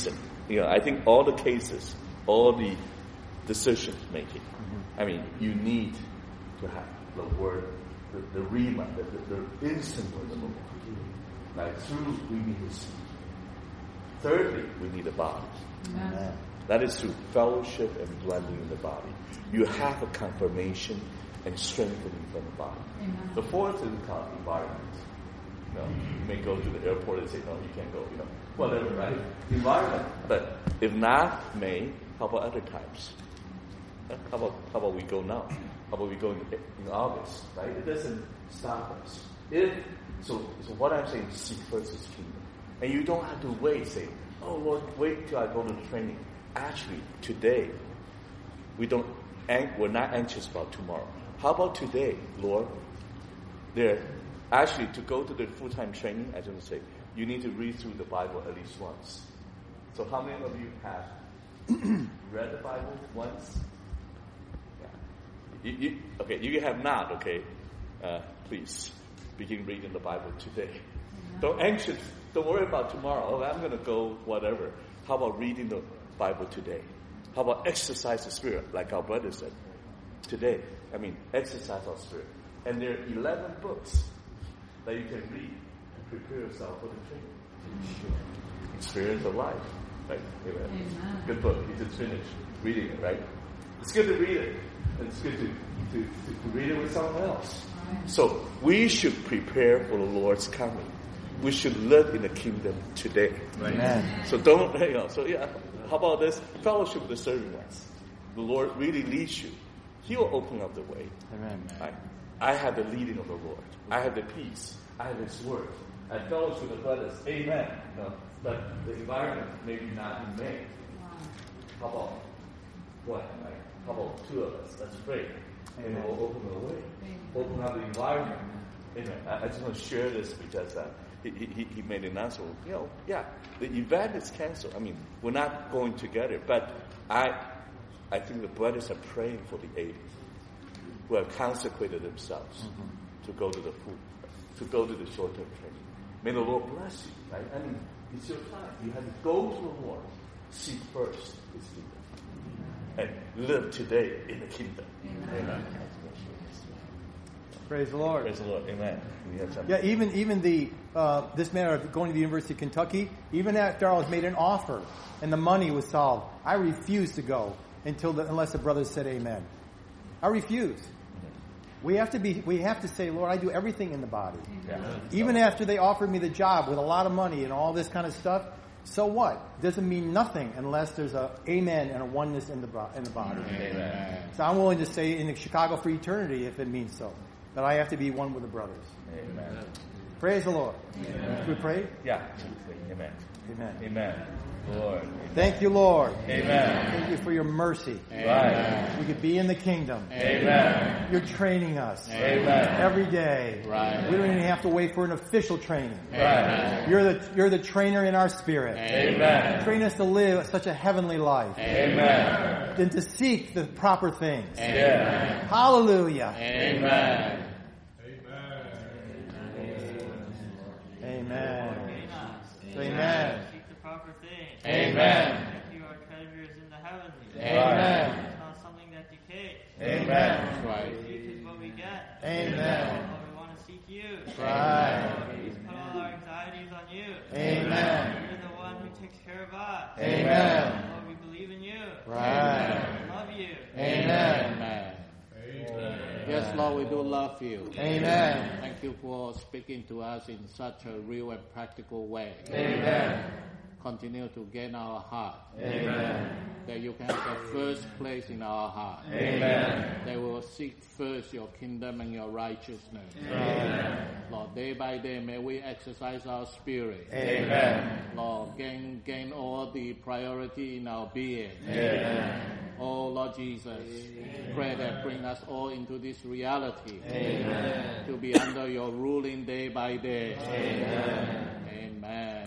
S3: I think all the cases, all the decision making, I mean, you need to have the word, the rhema, the instant word of the Lord. Like through, we need to see. Thirdly, we need a body. Amen. That is through fellowship and blending in the body. You have a confirmation and strengthening from the body. Amen. The fourth is called environment. You may go to the airport and say, no, you can't go, whatever, right? Environment. But if not May, how about other times? How about we go now? How about we go in August, right? It doesn't stop us. So what I'm saying is seek first His kingdom. And you don't have to wait, say, oh Lord, wait till I go to the training. Actually, today, we're not anxious about tomorrow. How about today, Lord? Actually, to go to the full-time training, I just say, you need to read through the Bible at least once. So how many of you have read the Bible once? Yeah. You have not, okay? Please, begin reading the Bible today. Don't worry about tomorrow. Oh, I'm going to go whatever. How about reading the Bible today? How about exercise the Spirit, like our brother said? Today, exercise our spirit. And there are 11 books that you can read to prepare yourself for the training. Experience of life. Right? Amen. Good book. You just finished reading it, right? It's good to read it. And it's good to read it with someone else. Right. So we should prepare for the Lord's coming. We should live in the kingdom today. Right? Amen. So how about this? Fellowship with the serving ones. The Lord really leads you. He will open up the way. Amen. I have the leading of the Lord. I have the peace. I have His word. I fellowship with the brothers. Amen. But the environment maybe not in May. How about what? How about two of us? Let's pray. And it will open the way. Open up the environment. Amen. I just want to share this because he made an announcement. The event is canceled. We're not going together. But I think the brothers are praying for the 80s who have consecrated themselves to go to the short-term training. May the Lord bless you, right? It's your time. You have to go to the Lord, seek first His kingdom, and live today in the kingdom. Amen.
S2: Praise the Lord.
S3: Praise the Lord. Amen.
S2: Yeah, even this matter of going to the University of Kentucky, even after I was made an offer and the money was solved, I refused to go unless the brothers said amen. I refused. We have to say, Lord, I do everything in the body. Yeah. Even after they offered me the job with a lot of money and all this kind of stuff, so what? Doesn't mean nothing unless there's a amen and a oneness in the body. Amen. So I'm willing to say in Chicago for eternity if it means so. That I have to be one with the brothers. Amen. Praise the Lord. Amen. We pray?
S3: Yeah. Amen.
S2: Amen.
S3: Amen. Lord.
S2: Thank you, Lord.
S3: Amen.
S2: Thank you for your mercy.
S3: Right.
S2: We could be in the kingdom.
S3: Amen.
S2: You're training us.
S3: Amen.
S2: Every day.
S3: Right.
S2: We don't even have to wait for an official training.
S3: Right.
S2: You're the trainer in our spirit.
S3: Amen.
S2: Train us to live such a heavenly life.
S3: Amen.
S2: And to seek the proper things.
S3: Amen.
S2: Hallelujah.
S3: Amen.
S2: Amen. Amen.
S14: Seek the proper things.
S3: Amen.
S14: You are treasures in the heavens.
S2: Amen.
S14: It's not something that decays.
S3: Amen.
S14: That's right. Seek is what we get.
S2: Amen.
S14: Lord, we want to seek you.
S2: Right.
S14: Lord, we put all our anxieties on you.
S2: Amen.
S14: You're the one who takes care of us.
S2: Amen.
S14: Lord, we believe in you.
S2: Right.
S14: We love you.
S2: Amen.
S1: Amen. Yes, Lord, we do love you.
S2: Amen.
S1: Thank you for speaking to us in such a real and practical way.
S2: Amen.
S1: Continue to gain our heart.
S2: Amen.
S1: That you can have the first place in our heart.
S2: Amen.
S1: They will seek first your kingdom and your righteousness.
S2: Amen.
S1: Lord, day by day, may we exercise our spirit.
S2: Amen.
S1: Lord, gain all the priority in our being.
S2: Amen.
S1: Oh, Lord Jesus, pray that bring us all into this reality.
S2: Amen.
S1: To be under your ruling day by day.
S2: Amen.
S1: Amen.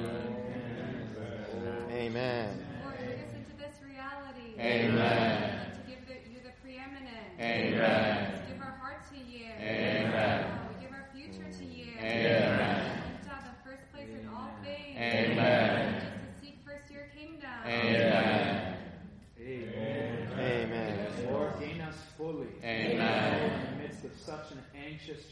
S2: Amen.
S15: Lord, bring us into this reality.
S1: Amen.
S15: To give you the preeminence.
S1: Amen.
S15: To give our heart to you.
S1: Amen.
S15: We give our future to you.
S1: Amen.
S15: To have the first place in all things.
S1: Amen.
S15: Just to seek first your kingdom.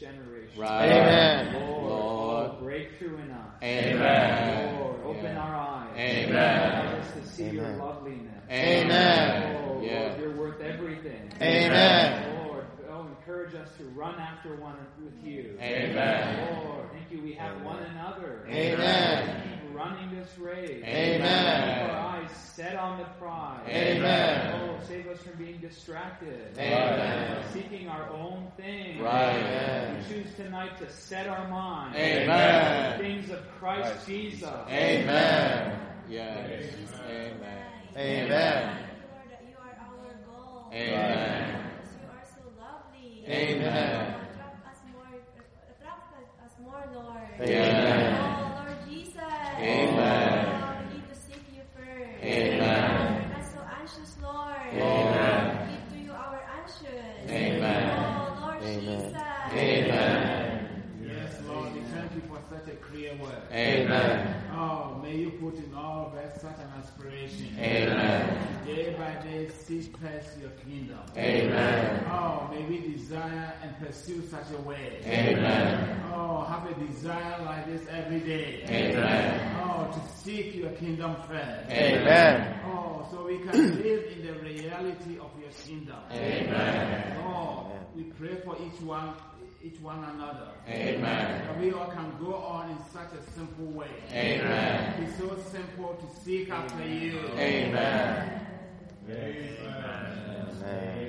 S16: generation.
S1: Right.
S2: Amen.
S16: Lord, breakthrough in us.
S1: Amen.
S16: Lord, open our eyes.
S1: Amen.
S16: Help us to see your loveliness.
S1: Amen.
S16: Oh,
S1: Yeah.
S16: Lord, you're worth everything.
S2: Amen.
S16: Lord, encourage us to run after one with you.
S1: Amen.
S16: Lord, thank you. We have one another.
S2: Amen.
S16: Keep running this race.
S2: Amen.
S16: Keep our eyes set on the prize.
S2: Amen.
S16: Oh, save us from being distracted.
S2: Amen.
S16: Seeking our own things.
S1: Right.
S16: We choose tonight to set our mind.
S1: Amen.
S16: on the things of Christ Jesus.
S1: Amen. Yes. Amen.
S2: Amen.
S17: Lord, that you are our goal.
S1: Amen.
S17: You are so lovely.
S1: Amen.
S17: Attract us more, Lord.
S1: Amen.
S17: Oh, Lord Jesus.
S1: Amen.
S17: Oh, we need to seek you first.
S1: Amen.
S17: We're not so anxious, Lord.
S1: Amen.
S17: Give to you our anxious.
S1: Amen.
S17: Oh, Lord
S1: Amen.
S17: Jesus.
S1: Amen.
S18: Yes, Lord, we thank you for such a clear word.
S1: Amen.
S18: Oh, may you put in all of us such an aspiration.
S1: Amen.
S18: Day by day, seek first your kingdom.
S1: Amen.
S18: Oh, may we desire and pursue such a way.
S1: Amen.
S18: Oh, have a desire like this every day.
S1: Amen.
S18: Oh, to seek your kingdom first.
S2: Amen.
S18: Oh, so we can live in the reality of your kingdom.
S1: Amen.
S18: Lord, we pray for each one another.
S1: Amen.
S18: That we all can go on in such a simple way.
S1: Amen.
S18: It's so simple to seek after you.
S1: Amen.
S2: Amen.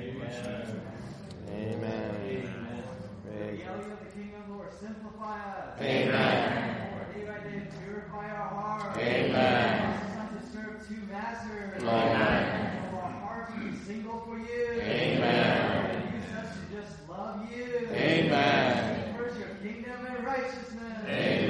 S2: Amen.
S13: The reality of the kingdom, Lord, simplify us.
S1: Amen.
S13: Day by day, purify our hearts.
S1: Amen.
S13: Cause us not to serve two masters.
S1: Amen.
S13: For our hearts to be single for you.
S1: Amen.
S13: Use us to just love you.
S1: Amen.
S13: Seek first your kingdom and righteousness.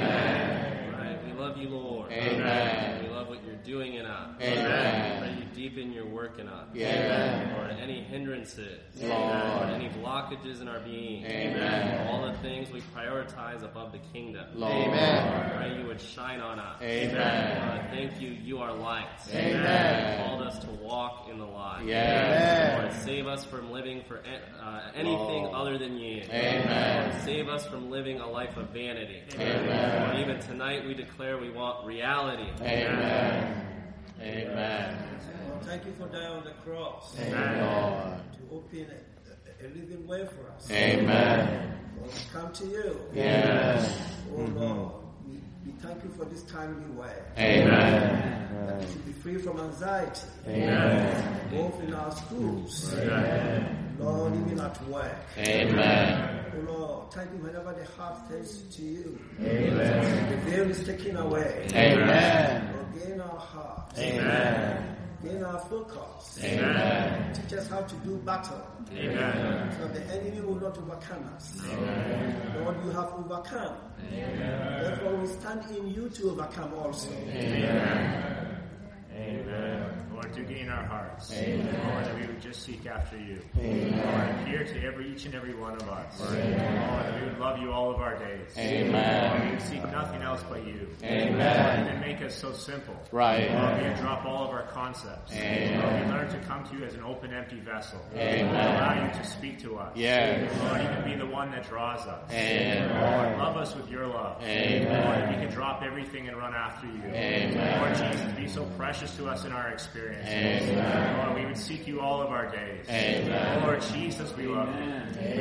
S1: Amen.
S10: Right. We love you, Lord.
S1: Amen.
S10: We love what you're doing in us.
S1: Amen.
S10: Pray you deepen your work in us.
S1: Amen.
S10: Lord, any hindrances.
S1: Lord.
S10: Any blockages in our being.
S1: Amen.
S10: All the things we prioritize above the kingdom.
S1: Lord.
S2: Amen.
S10: Pray you would shine on us.
S1: Amen.
S10: Thank you. You are light.
S1: Amen.
S10: You called us to walk in the light.
S1: Yes.
S10: Lord, save us from living for anything
S1: Lord.
S10: other than you.
S1: Amen.
S10: Lord, save us from living a life of vanity.
S1: Amen.
S10: Lord, even tonight we declare we want reality.
S1: Amen. Amen.
S19: Thank you for dying on the cross.
S1: Amen. Lord.
S19: To open a living way for us.
S1: Amen.
S19: Lord, we come to you.
S1: Yes.
S19: Oh Lord, we thank you for this timely way.
S1: Amen.
S19: That we should be free from anxiety.
S1: Amen.
S19: Both in our schools.
S1: Amen.
S19: Lord, even at work.
S1: Amen.
S19: Oh Lord, thank you whenever the heart turns to you.
S1: Amen.
S19: The veil is taken away.
S1: Amen.
S19: Lord, gain our hearts.
S1: Amen.
S19: Gain our focus.
S1: Amen.
S19: Teach us how to do battle.
S1: Amen.
S19: So that the enemy will not overcome us.
S1: Amen.
S19: Lord, you have overcome.
S1: Amen.
S19: Therefore, we stand in you to overcome also.
S1: Amen.
S5: Amen. Lord, to gain our hearts.
S1: Amen.
S5: Lord, that we would just seek after you.
S1: Amen.
S5: Lord, appear to each and every one of us.
S1: Amen.
S5: Lord, that we would love you all of our days.
S1: Amen.
S5: Lord, we would seek nothing else but you.
S1: Amen.
S5: Lord, even make us so simple.
S1: Right.
S5: Lord, we would drop all of our concepts.
S1: Amen.
S5: Lord, we learn to come to you as an open, empty vessel.
S1: Amen.
S5: Allow you to speak to us.
S1: Yes.
S5: Lord, even be the one that draws us.
S1: Amen.
S5: Lord, love us with your love.
S1: Amen.
S5: Lord, that we can drop everything and run after you.
S1: Amen.
S5: Lord Jesus, be so precious to us in our experience.
S1: Amen.
S5: Lord, we would seek you all of our days.
S1: Amen.
S5: Lord Jesus, we love you.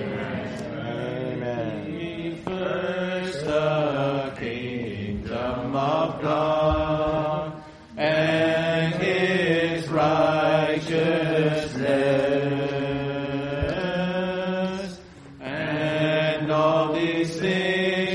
S1: Amen. First the kingdom of God and his righteousness, and all these things